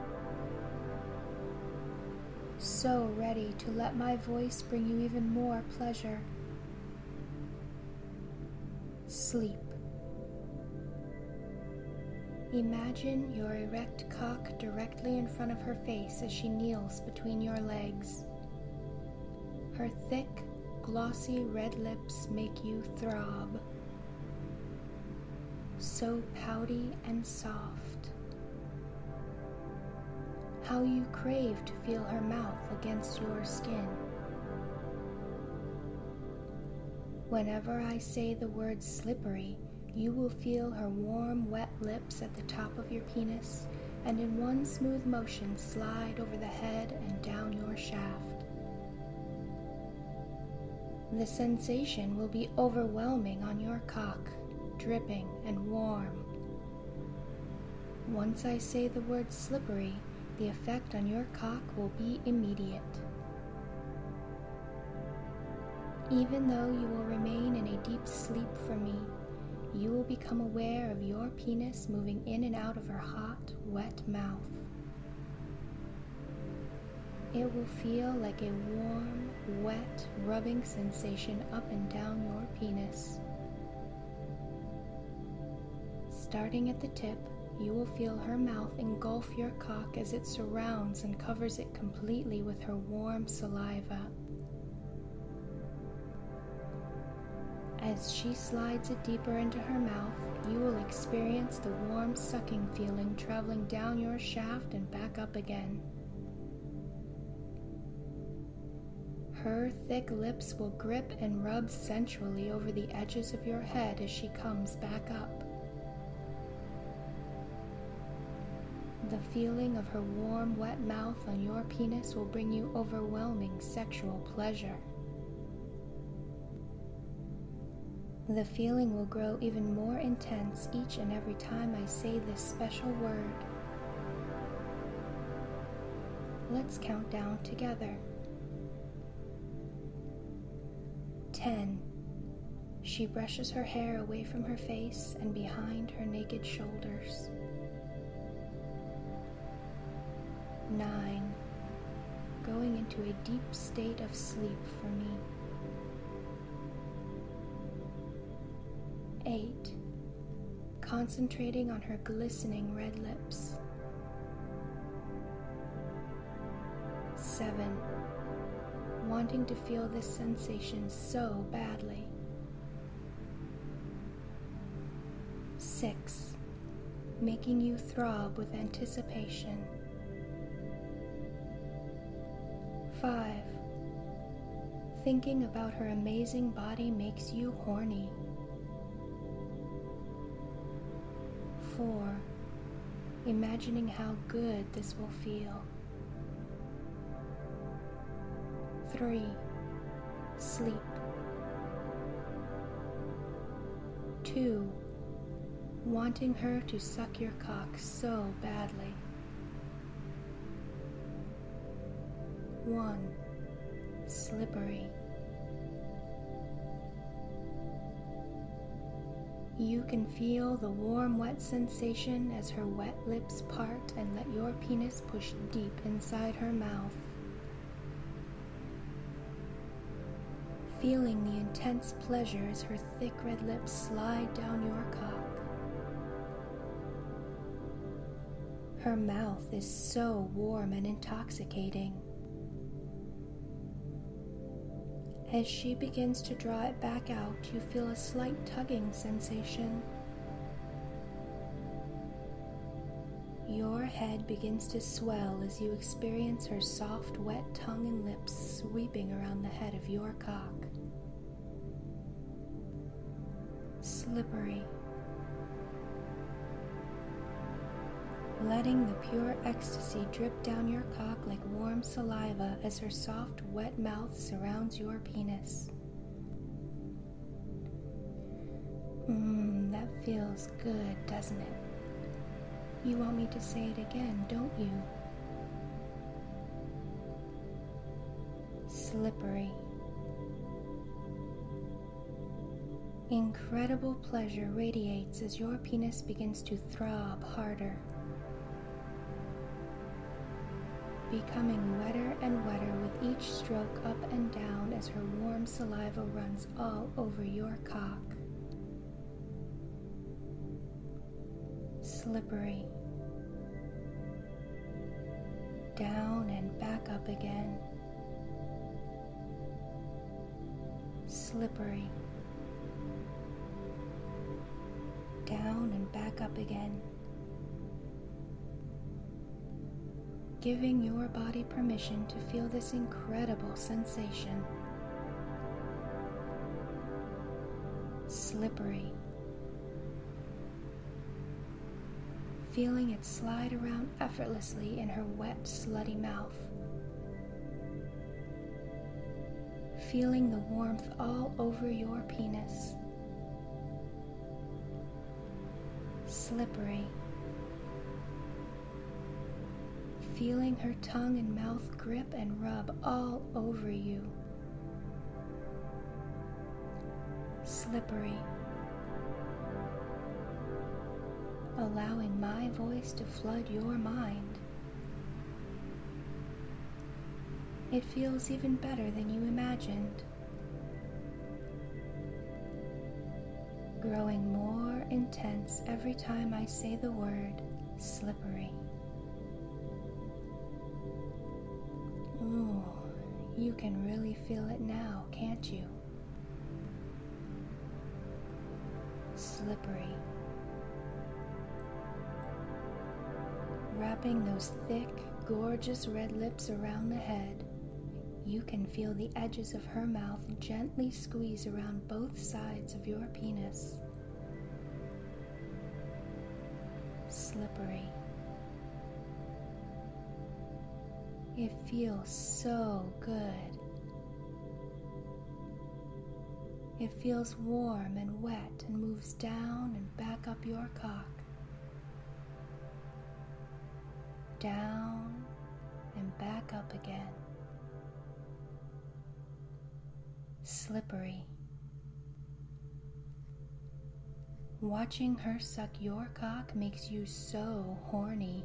So ready to let my voice bring you even more pleasure. Sleep. Imagine your erect cock directly in front of her face as she kneels between your legs. Her thick, glossy red lips make you throb. So pouty and soft. How you crave to feel her mouth against your skin. Whenever I say the word slippery, you will feel her warm, wet lips at the top of your penis and in one smooth motion slide over the head and down your shaft. The sensation will be overwhelming on your cock, dripping and warm. Once I say the word slippery, the effect on your cock will be immediate. Even though you will remain in a deep sleep for me, you will become aware of your penis moving in and out of her hot, wet mouth. It will feel like a warm, wet, rubbing sensation up and down your penis. Starting at the tip, you will feel her mouth engulf your cock as it surrounds and covers it completely with her warm saliva. As she slides it deeper into her mouth, you will experience the warm sucking feeling traveling down your shaft and back up again. Her thick lips will grip and rub sensually over the edges of your head as she comes back up. The feeling of her warm, wet mouth on your penis will bring you overwhelming sexual pleasure. The feeling will grow even more intense each and every time I say this special word. Let's count down together. 10. She brushes her hair away from her face and behind her naked shoulders. 9. Going into a deep state of sleep for me. 8. Concentrating on her glistening red lips. 7. Wanting to feel this sensation so badly. 6. Making you throb with anticipation. 5. Thinking about her amazing body makes you horny. 4. Imagining how good this will feel. 3. Sleep. 2. Wanting her to suck your cock so badly. 1. Slippery. You can feel the warm, wet sensation as her wet lips part and let your penis push deep inside her mouth. Feeling the intense pleasure as her thick red lips slide down your cock. Her mouth is so warm and intoxicating. As she begins to draw it back out, you feel a slight tugging sensation. Your head begins to swell as you experience her soft, wet tongue and lips sweeping around the head of your cock. Slippery. Letting the pure ecstasy drip down your cock like warm saliva as her soft, wet mouth surrounds your penis. That feels good, doesn't it? You want me to say it again, don't you? Slippery. Incredible pleasure radiates as your penis begins to throb harder, becoming wetter and wetter with each stroke up and down as her warm saliva runs all over your cock. Slippery. Down and back up again. Slippery. Down and back up again. Giving your body permission to feel this incredible sensation. Slippery. Feeling it slide around effortlessly in her wet, slutty mouth. Feeling the warmth all over your penis. Slippery. Feeling her tongue and mouth grip and rub all over you. Slippery. Allowing my voice to flood your mind. It feels even better than you imagined. Growing more intense every time I say the word slippery. Ooh, you can really feel it now, can't you? Slippery. Wrapping those thick, gorgeous red lips around the head, you can feel the edges of her mouth gently squeeze around both sides of your penis. Slippery. It feels so good. It feels warm and wet and moves down and back up your cock. Down and back up again. Slippery. Watching her suck your cock makes you so horny.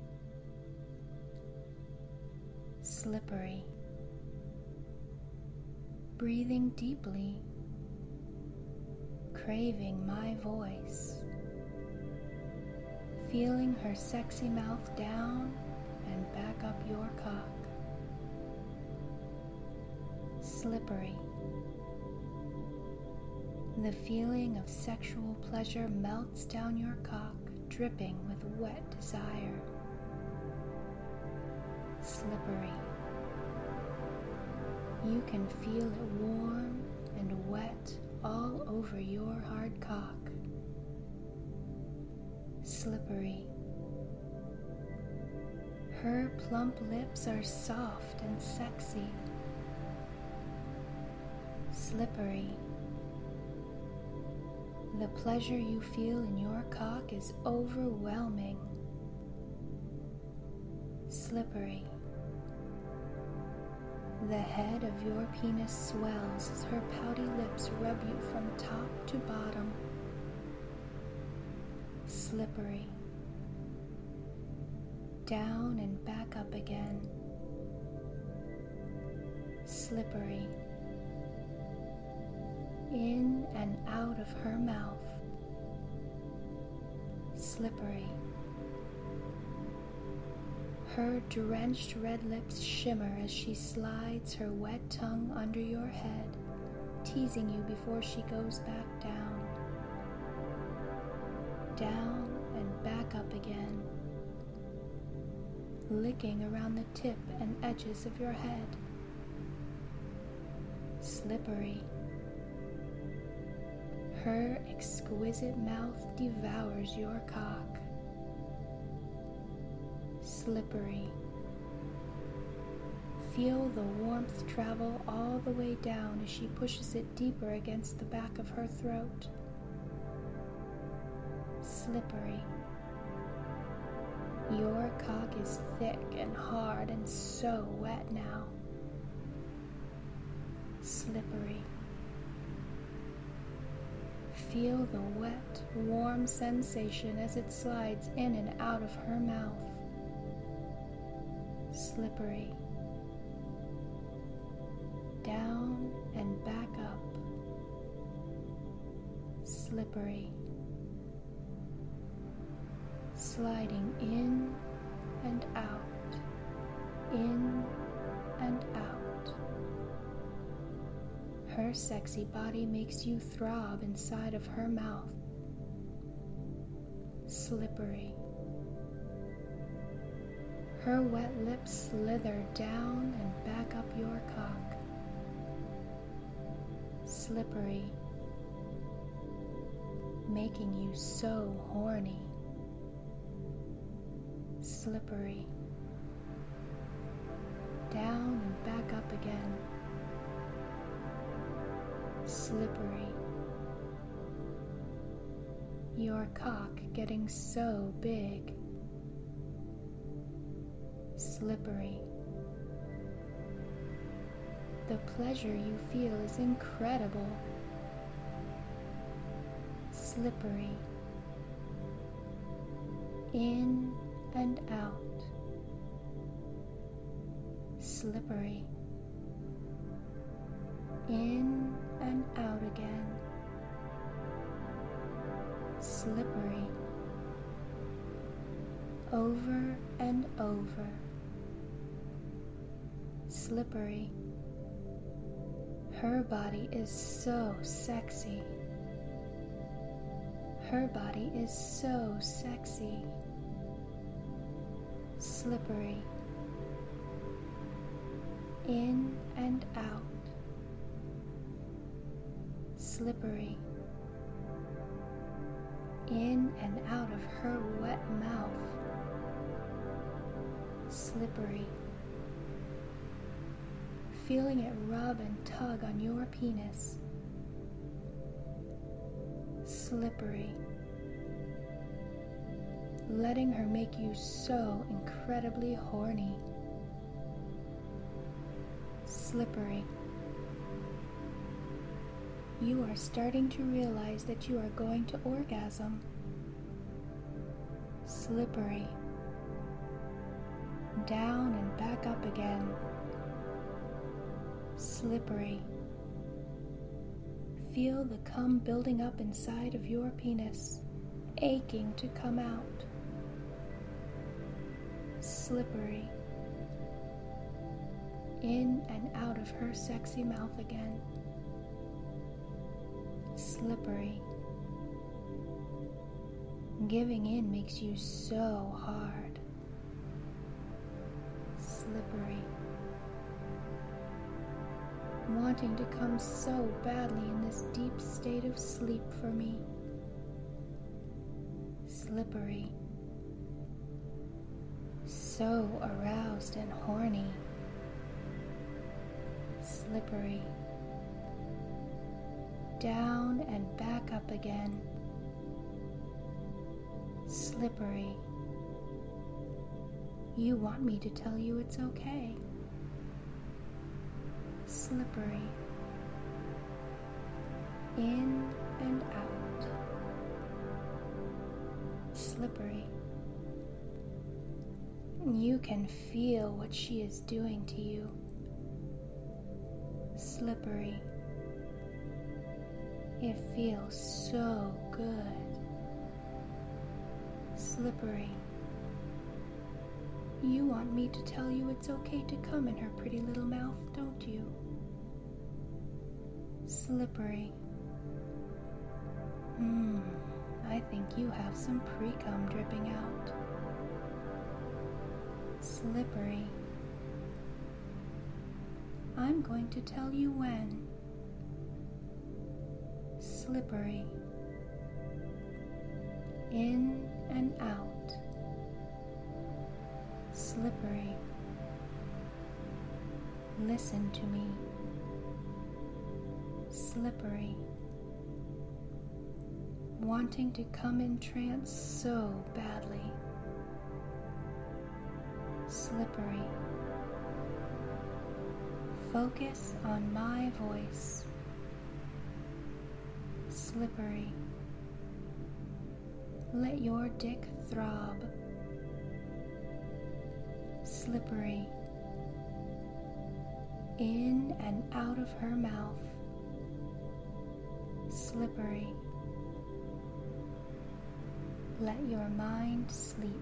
Slippery. Breathing deeply. Craving my voice. Feeling her sexy mouth down and back up your cock. Slippery. The feeling of sexual pleasure melts down your cock, dripping with wet desire. Slippery. You can feel it warm and wet all over your hard cock. Slippery. Her plump lips are soft and sexy. Slippery. The pleasure you feel in your cock is overwhelming. Slippery. The head of your penis swells as her pouty lips rub you from top to bottom. Slippery. Down and back up again. Slippery. In and out of her mouth. Slippery. Her drenched red lips shimmer as she slides her wet tongue under your head, teasing you before she goes back down. Down and back up again, licking around the tip and edges of your head. Slippery. Her exquisite mouth devours your cock. Slippery. Feel the warmth travel all the way down as she pushes it deeper against the back of her throat. Slippery. Your cock is thick and hard and so wet now. Slippery. Feel the wet, warm sensation as it slides in and out of her mouth. Slippery. Down and back up. Slippery. Sliding in and out, in and out. Her sexy body makes you throb inside of her mouth. Slippery. Her wet lips slither down and back up your cock. Slippery. Making you so horny. Slippery. Down and back up again. Slippery. Your cock getting so big. Slippery. The pleasure you feel is incredible. Slippery. In and out. Slippery. In and out again. Slippery. Over and over. Slippery. Her body is so sexy. Her body is so sexy. Slippery. In and out. Slippery. In and out of her wet mouth. Slippery. Feeling it rub and tug on your penis. Slippery. Letting her make you so incredibly horny. Slippery. You are starting to realize that you are going to orgasm. Slippery. Down and back up again. Slippery. Feel the cum building up inside of your penis, aching to come out. Slippery. In and out of her sexy mouth again. Slippery. Giving in makes you so hard. Slippery. Wanting to come so badly in this deep state of sleep for me. Slippery. So aroused and horny. Slippery. down and back up again. Slippery. You want me to tell you it's okay. Slippery. In and out. Slippery. You can feel what she is doing to you. Slippery. It feels so good. Slippery. You want me to tell you it's okay to come in her pretty little mouth, don't you? Slippery. I think you have some pre-cum dripping out. Slippery. I'm going to tell you when. Slippery. In and out. Slippery. Listen to me. Slippery. Wanting to come in trance so badly. Slippery. Focus on my voice. Slippery. Let your dick throb. Slippery. In and out of her mouth. Slippery. Let your mind sleep.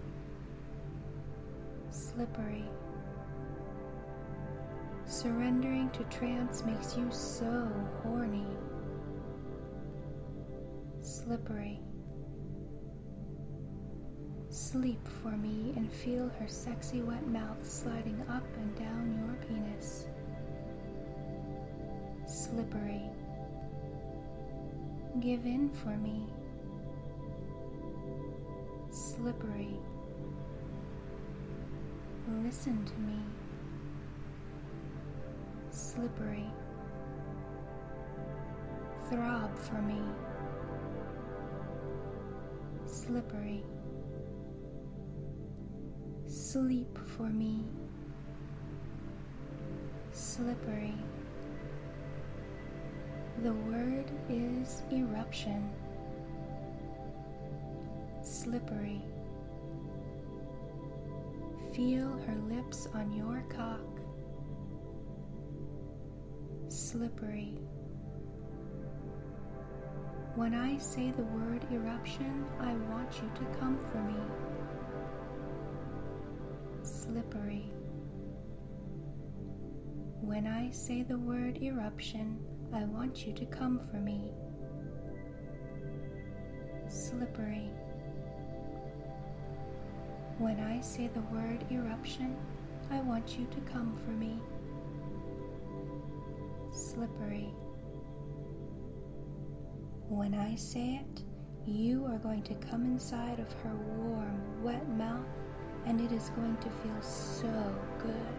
Slippery. Surrendering to trance makes you so horny. Slippery. Sleep for me and feel her sexy wet mouth sliding up and down your penis. Slippery. Give in for me. Slippery. Listen to me. Slippery. Throb for me. Slippery. Sleep for me. Slippery. The word is eruption. Slippery. Feel her lips on your cock. Slippery. When I say the word eruption, I want you to come for me. Slippery. When I say the word eruption, I want you to come for me. Slippery. When I say the word eruption, I want you to come for me. Slippery. When I say it, you are going to come inside of her warm, wet mouth, and it is going to feel so good.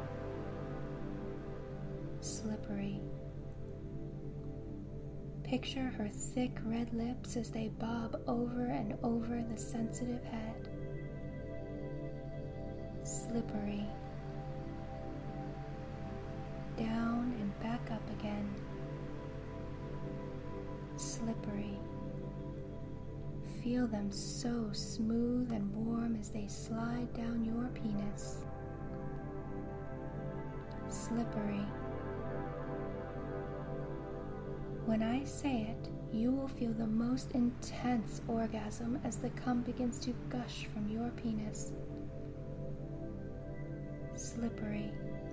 Slippery. Picture her thick red lips as they bob over and over the sensitive head. Slippery. Down and back up again. Slippery. Feel them so smooth and warm as they slide down your penis. Slippery. When I say it, you will feel the most intense orgasm as the cum begins to gush from your penis. Slippery.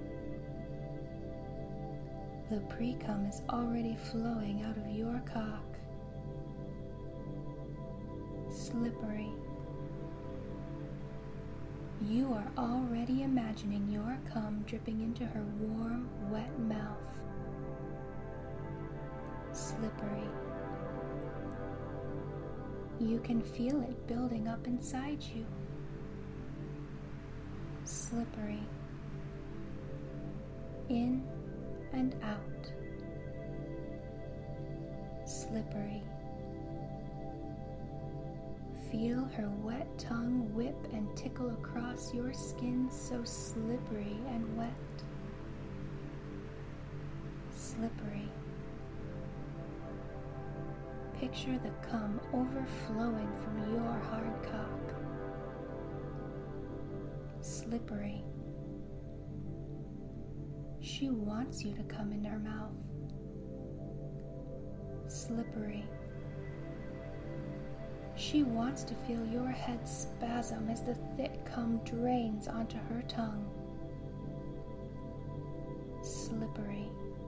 The pre-cum is already flowing out of your cock. Slippery. You are already imagining your cum dripping into her warm, wet mouth. Slippery. You can feel it building up inside you. Slippery. In and out. slippery. Feel her wet tongue whip and tickle across your skin, so slippery and wet. Slippery. Picture the cum overflowing from your hard cock. Slippery. She wants you to come in her mouth. Slippery. She wants to feel your head spasm as the thick cum drains onto her tongue. Slippery.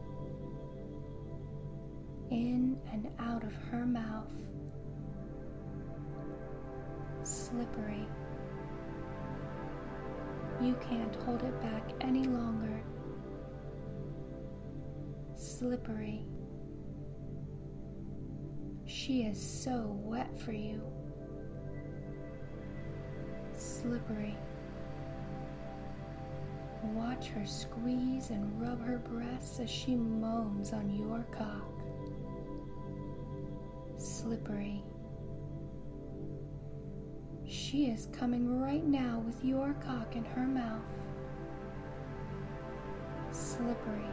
In and out of her mouth. Slippery. You can't hold it back any longer. Slippery. She is so wet for you. Slippery. Watch her squeeze and rub her breasts as she moans on your cock. Slippery. She is coming right now with your cock in her mouth. Slippery.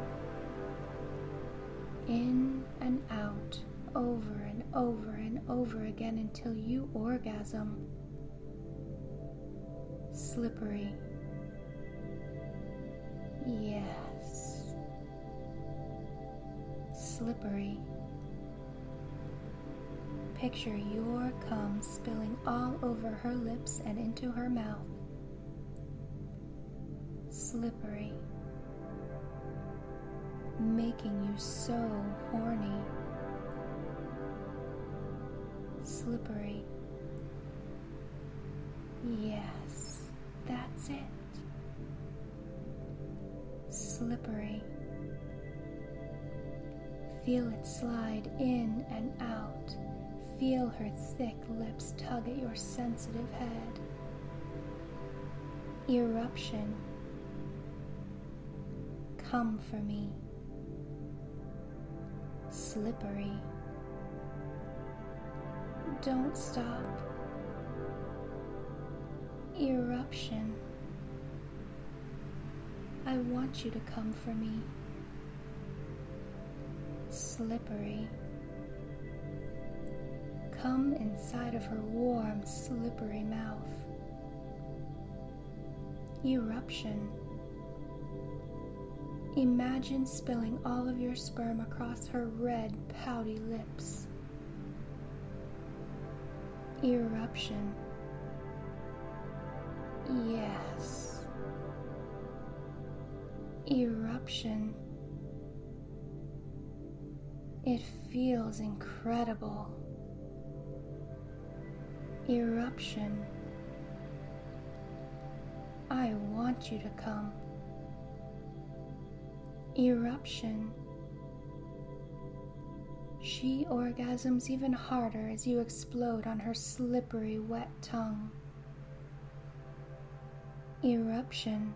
In and out, over and over and over again until you orgasm. Slippery. Yes. Slippery. Picture your cum spilling all over her lips and into her mouth. Slippery. Making you so horny. Slippery. Yes, that's it. Slippery. Feel it slide in and out. Feel her thick lips tug at your sensitive head. Eruption. Come for me. Slippery. Don't stop. Eruption. I want you to come for me. Slippery. Come inside of her warm, slippery mouth. Eruption. Imagine spilling all of your sperm across her red, pouty lips. Eruption. Yes. Eruption. It feels incredible. Eruption. I want you to come. Eruption. She orgasms even harder as you explode on her slippery, wet tongue. Eruption.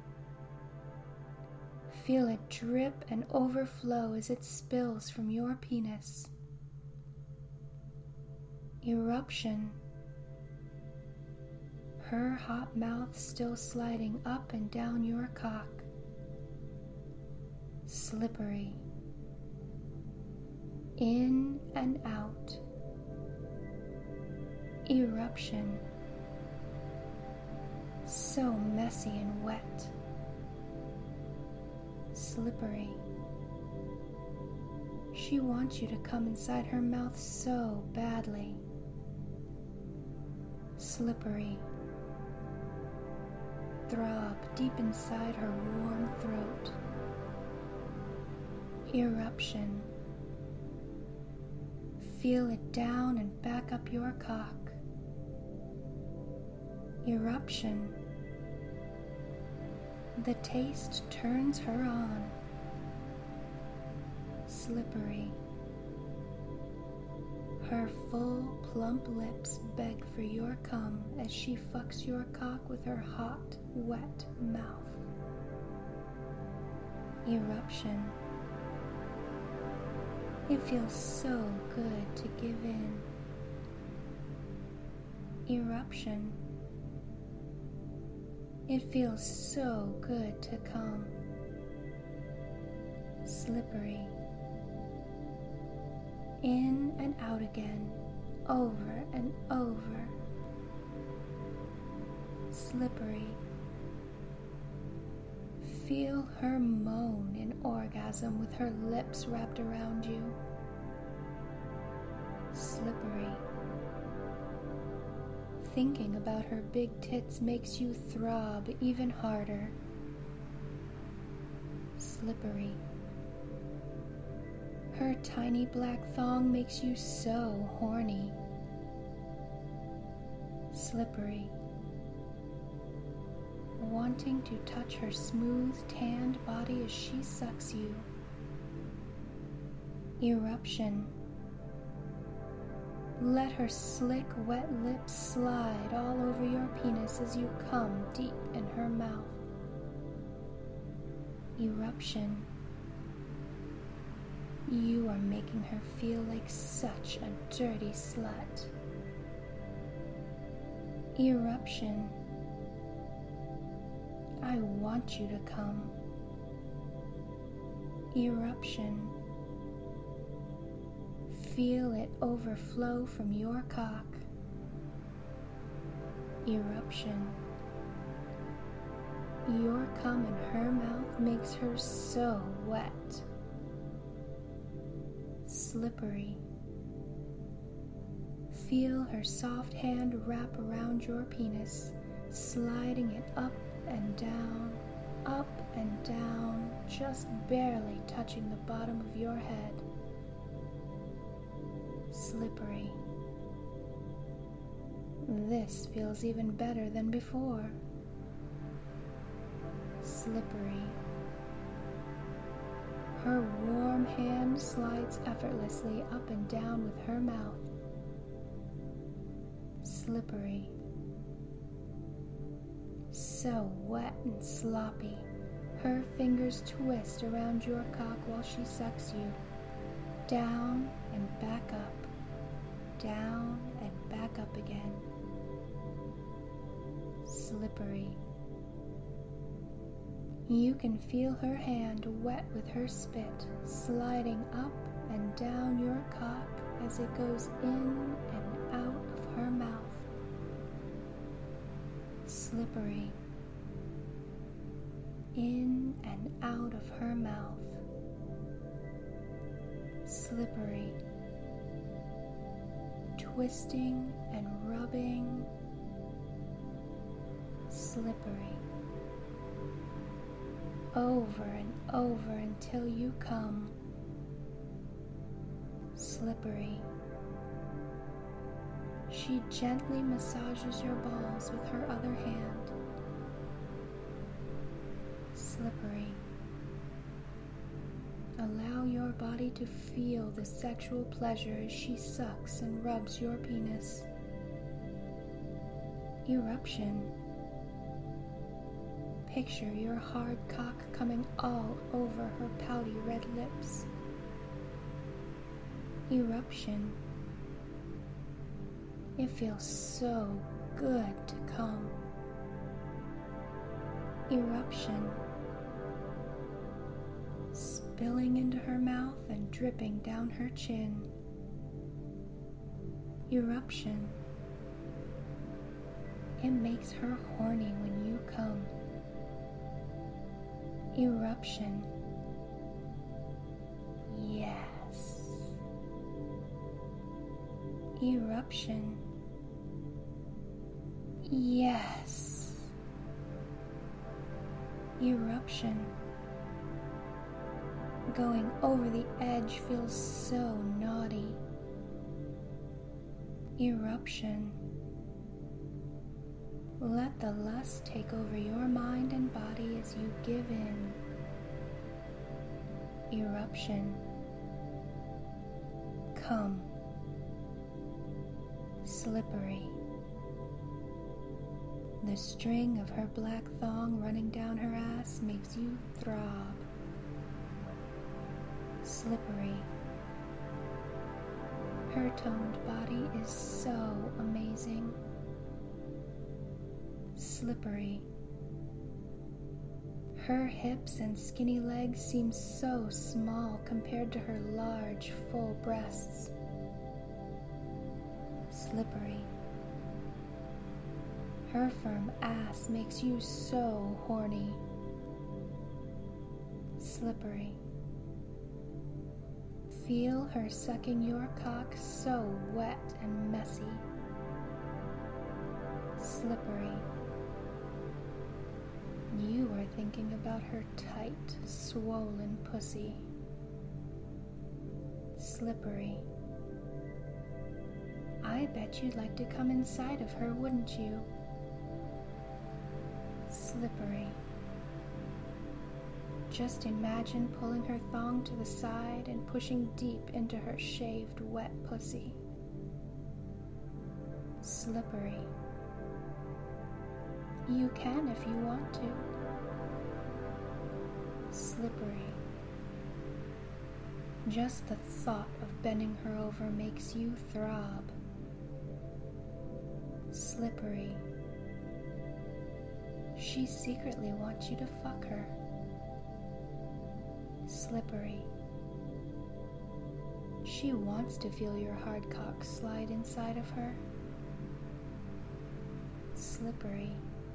Feel it drip and overflow as it spills from your penis. Eruption. Her hot mouth still sliding up and down your cock. Slippery. In and out. Eruption. So messy and wet. Slippery. She wants you to come inside her mouth so badly. Slippery. Throb deep inside her warm throat. Eruption. Feel it down and back up your cock. Eruption. The taste turns her on. Slippery. Her full, plump lips beg for your cum as she fucks your cock with her hot, wet mouth. Eruption. It feels so good to give in. Eruption. It feels so good to come. Slippery. In and out again, over and over. Slippery. Feel her moan in orgasm with her lips wrapped around you. Slippery. Thinking about her big tits makes you throb even harder. Slippery. Her tiny black thong makes you so horny. Slippery. Wanting to touch her smooth, tanned body as she sucks you. Eruption. Let her slick, wet lips slide all over your penis as you come deep in her mouth. Eruption. You are making her feel like such a dirty slut. Eruption. I want you to come. Eruption. Feel it overflow from your cock. Eruption. Your cum in her mouth makes her so wet. Slippery. Feel her soft hand wrap around your penis, sliding it up and down, just barely touching the bottom of your head. Slippery. This feels even better than before. Slippery. Her warm hand slides effortlessly up and down with her mouth. Slippery. So wet and sloppy, her fingers twist around your cock while she sucks you. Down and back up, down and back up again. Slippery. You can feel her hand wet with her spit, sliding up and down your cock as it goes in and out of her mouth. Slippery. In and out of her mouth. Slippery. Twisting and rubbing. Slippery. Over and over until you come. Slippery. She gently massages your balls with her other hand. Slippery. Allow your body to feel the sexual pleasure as she sucks and rubs your penis. Eruption. Picture your hard cock coming all over her pouty red lips. Eruption. It feels so good to come. Eruption. Spilling into her mouth and dripping down her chin. Eruption. It makes her horny when you come. Eruption. Yes. Eruption. Yes. Eruption. Going over the edge feels so naughty. Eruption. Let the lust take over your mind and body as you give in. Eruption. Come. Slippery. The string of her black thong running down her ass makes you throb. Slippery. Her toned body is so amazing. Slippery. Her hips and skinny legs seem so small compared to her large, full breasts. Slippery. Her firm ass makes you so horny. Slippery. Feel her sucking your cock so wet and messy. Slippery. You are thinking about her tight, swollen pussy. Slippery. I bet you'd like to come inside of her, wouldn't you? Slippery. Just imagine pulling her thong to the side and pushing deep into her shaved, wet pussy. Slippery. You can if you want to. Slippery. Just the thought of bending her over makes you throb. Slippery. She secretly wants you to fuck her. Slippery. She wants to feel your hard cock slide inside of her. Slippery.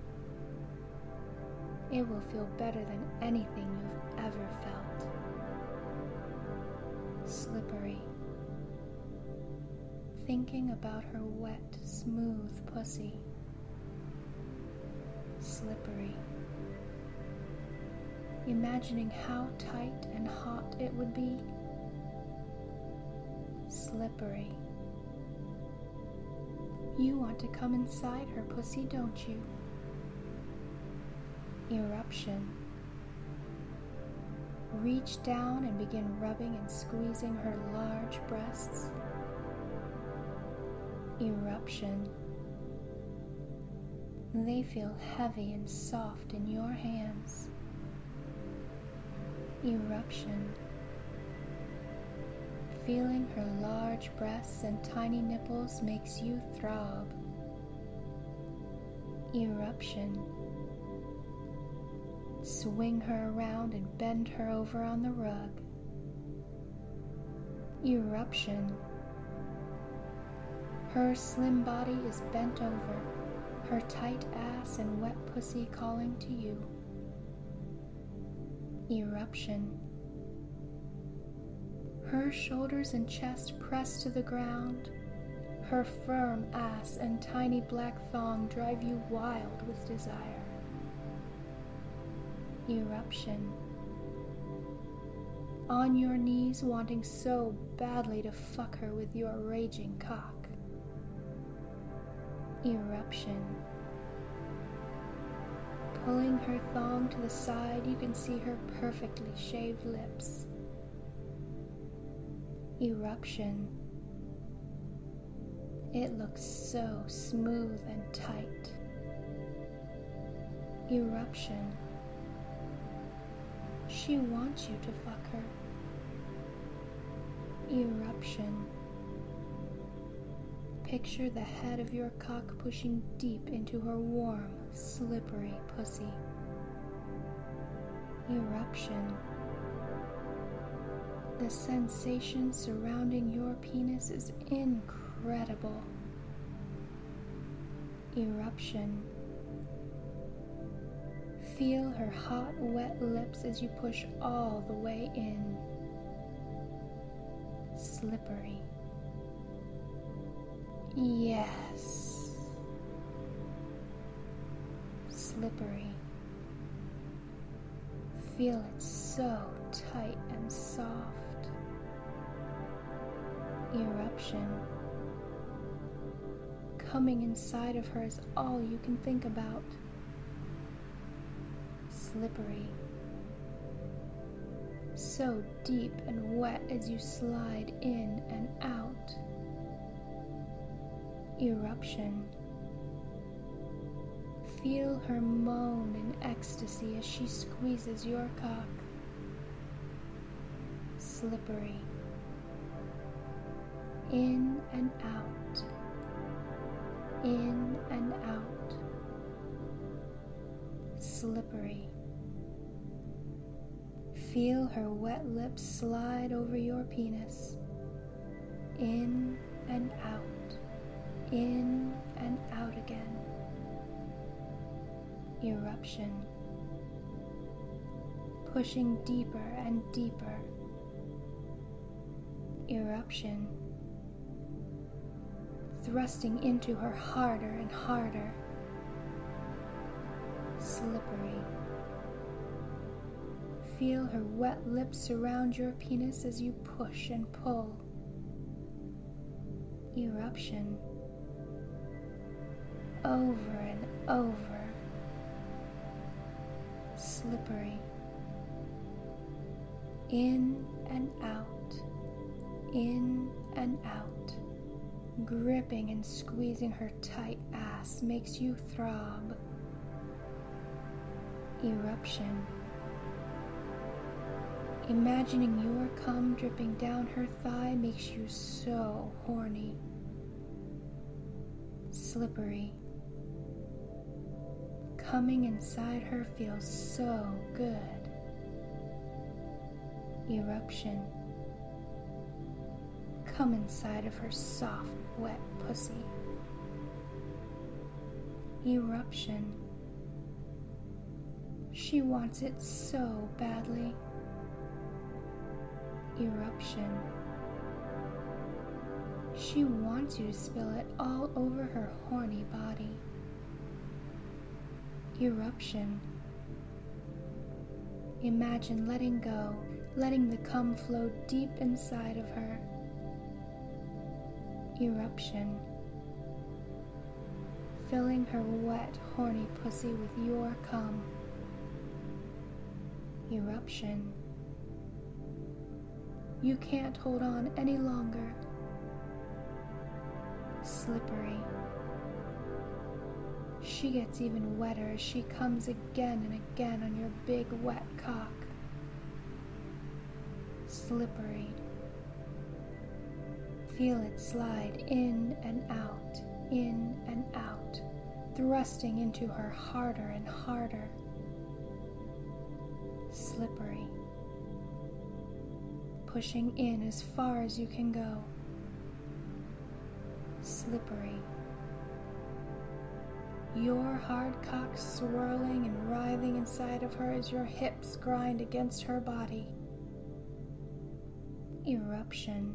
It will feel better than anything you've ever felt. Slippery. Thinking about her wet, smooth pussy. Slippery. Imagining how tight and hot it would be. Slippery. You want to come inside her pussy, don't you? Eruption. Reach down and begin rubbing and squeezing her large breasts. Eruption. They feel heavy and soft in your hands. Eruption. Feeling her large breasts and tiny nipples makes you throb. Eruption. Swing her around and bend her over on the rug. Eruption. Her slim body is bent over, her tight ass and wet pussy calling to you. Eruption. Her shoulders and chest pressed to the ground, her firm ass and tiny black thong drive you wild with desire. Eruption. On your knees, wanting so badly to fuck her with your raging cock. Eruption. Pulling her thong to the side, you can see her perfectly shaved lips. Eruption. It looks so smooth and tight. Eruption. She wants you to fuck her. Eruption. Picture the head of your cock pushing deep into her warm, slippery pussy. Eruption. The sensation surrounding your penis is incredible. Eruption. Feel her hot, wet lips as you push all the way in. Slippery. Yes. Slippery. Feel it so tight and soft. Eruption. Coming inside of her is all you can think about. Slippery. So deep and wet as you slide in and out. Eruption. Feel her moan in ecstasy as she squeezes your cock. Slippery. in and out, in and out, slippery. Feel her wet lips slide over your penis, in and out, in and out again. Eruption. Pushing deeper and deeper. Eruption. Thrusting into her harder and harder. Slippery. Feel her wet lips surround your penis as you push and pull. Eruption. Over and over. Slippery. In and out, in and out. Gripping and squeezing her tight ass makes you throb. Eruption. Imagining your cum dripping down her thigh makes you so horny. Slippery. Coming inside her feels so good. Eruption. Come inside of her soft, wet pussy. Eruption. She wants it so badly. Eruption. She wants you to spill it all over her horny body. Eruption. Imagine letting go, letting the cum flow deep inside of her. Eruption. Filling her wet, horny pussy with your cum. Eruption. You can't hold on any longer. Slippery. She gets even wetter as she comes again and again on your big wet cock. Slippery. Feel it slide in and out, thrusting into her harder and harder. Slippery. Pushing in as far as you can go. Slippery. Your hard cock swirling and writhing inside of her as your hips grind against her body. Eruption.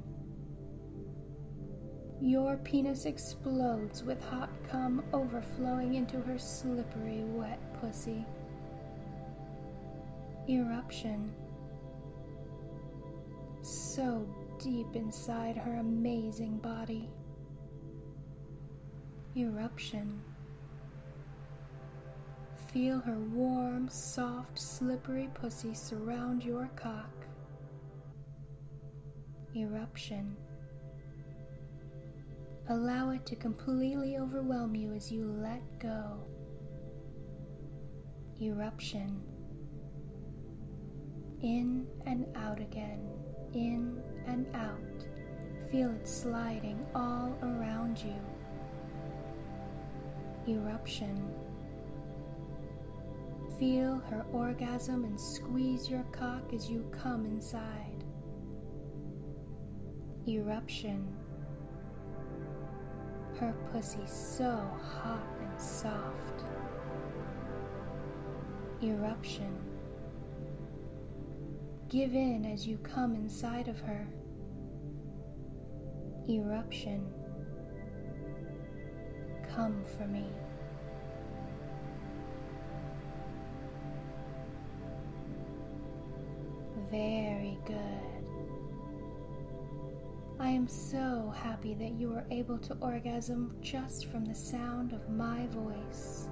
Your penis explodes with hot cum overflowing into her slippery, wet pussy. Eruption. So deep inside her amazing body. Eruption. Feel her warm, soft, slippery pussy surround your cock. Eruption. Allow it to completely overwhelm you as you let go. Eruption. In and out again, in and out. Feel it sliding all around you. Eruption. Feel her orgasm and squeeze your cock as you come inside. Eruption. Her pussy so hot and soft. Eruption. Give in as you come inside of her. Eruption. Come for me. Very good. I am so happy that you were able to orgasm just from the sound of my voice.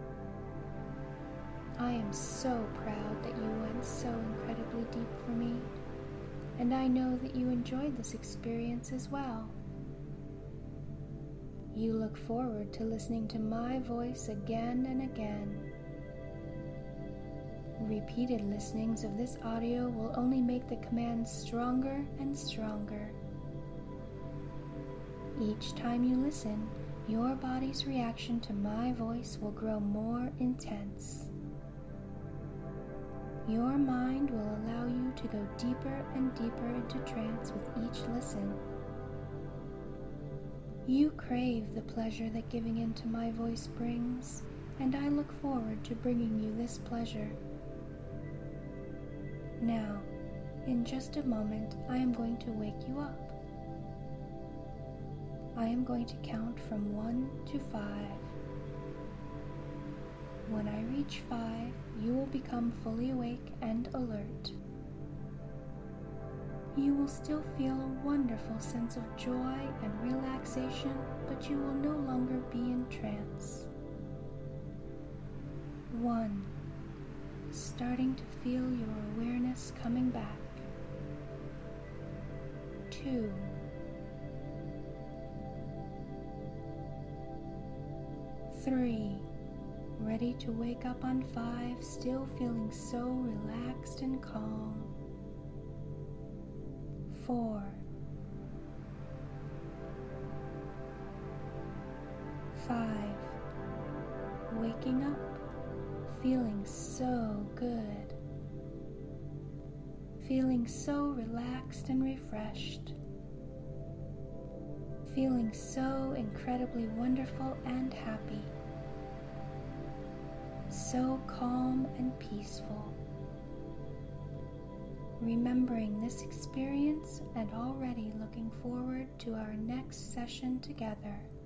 I am so proud that you went so incredibly deep for me, and I know that you enjoyed this experience as well. You look forward to listening to my voice again and again. Repeated listenings of this audio will only make the command stronger and stronger. Each time you listen, your body's reaction to my voice will grow more intense. Your mind will allow you to go deeper and deeper into trance with each listen. You crave the pleasure that giving into my voice brings, and I look forward to bringing you this pleasure. Now, in just a moment, I am going to wake you up. I am going to count from 1 to 5. When I reach 5, you will become fully awake and alert. You will still feel a wonderful sense of joy and relaxation, but you will no longer be in trance. 1. Starting to feel your awareness coming back. 2. 3. Ready to wake up on 5, still feeling so relaxed and calm. 4. 5. Waking up, feeling so good. Feeling so relaxed and refreshed. Feeling so incredibly wonderful and happy. So calm and peaceful. Remembering this experience and already looking forward to our next session together.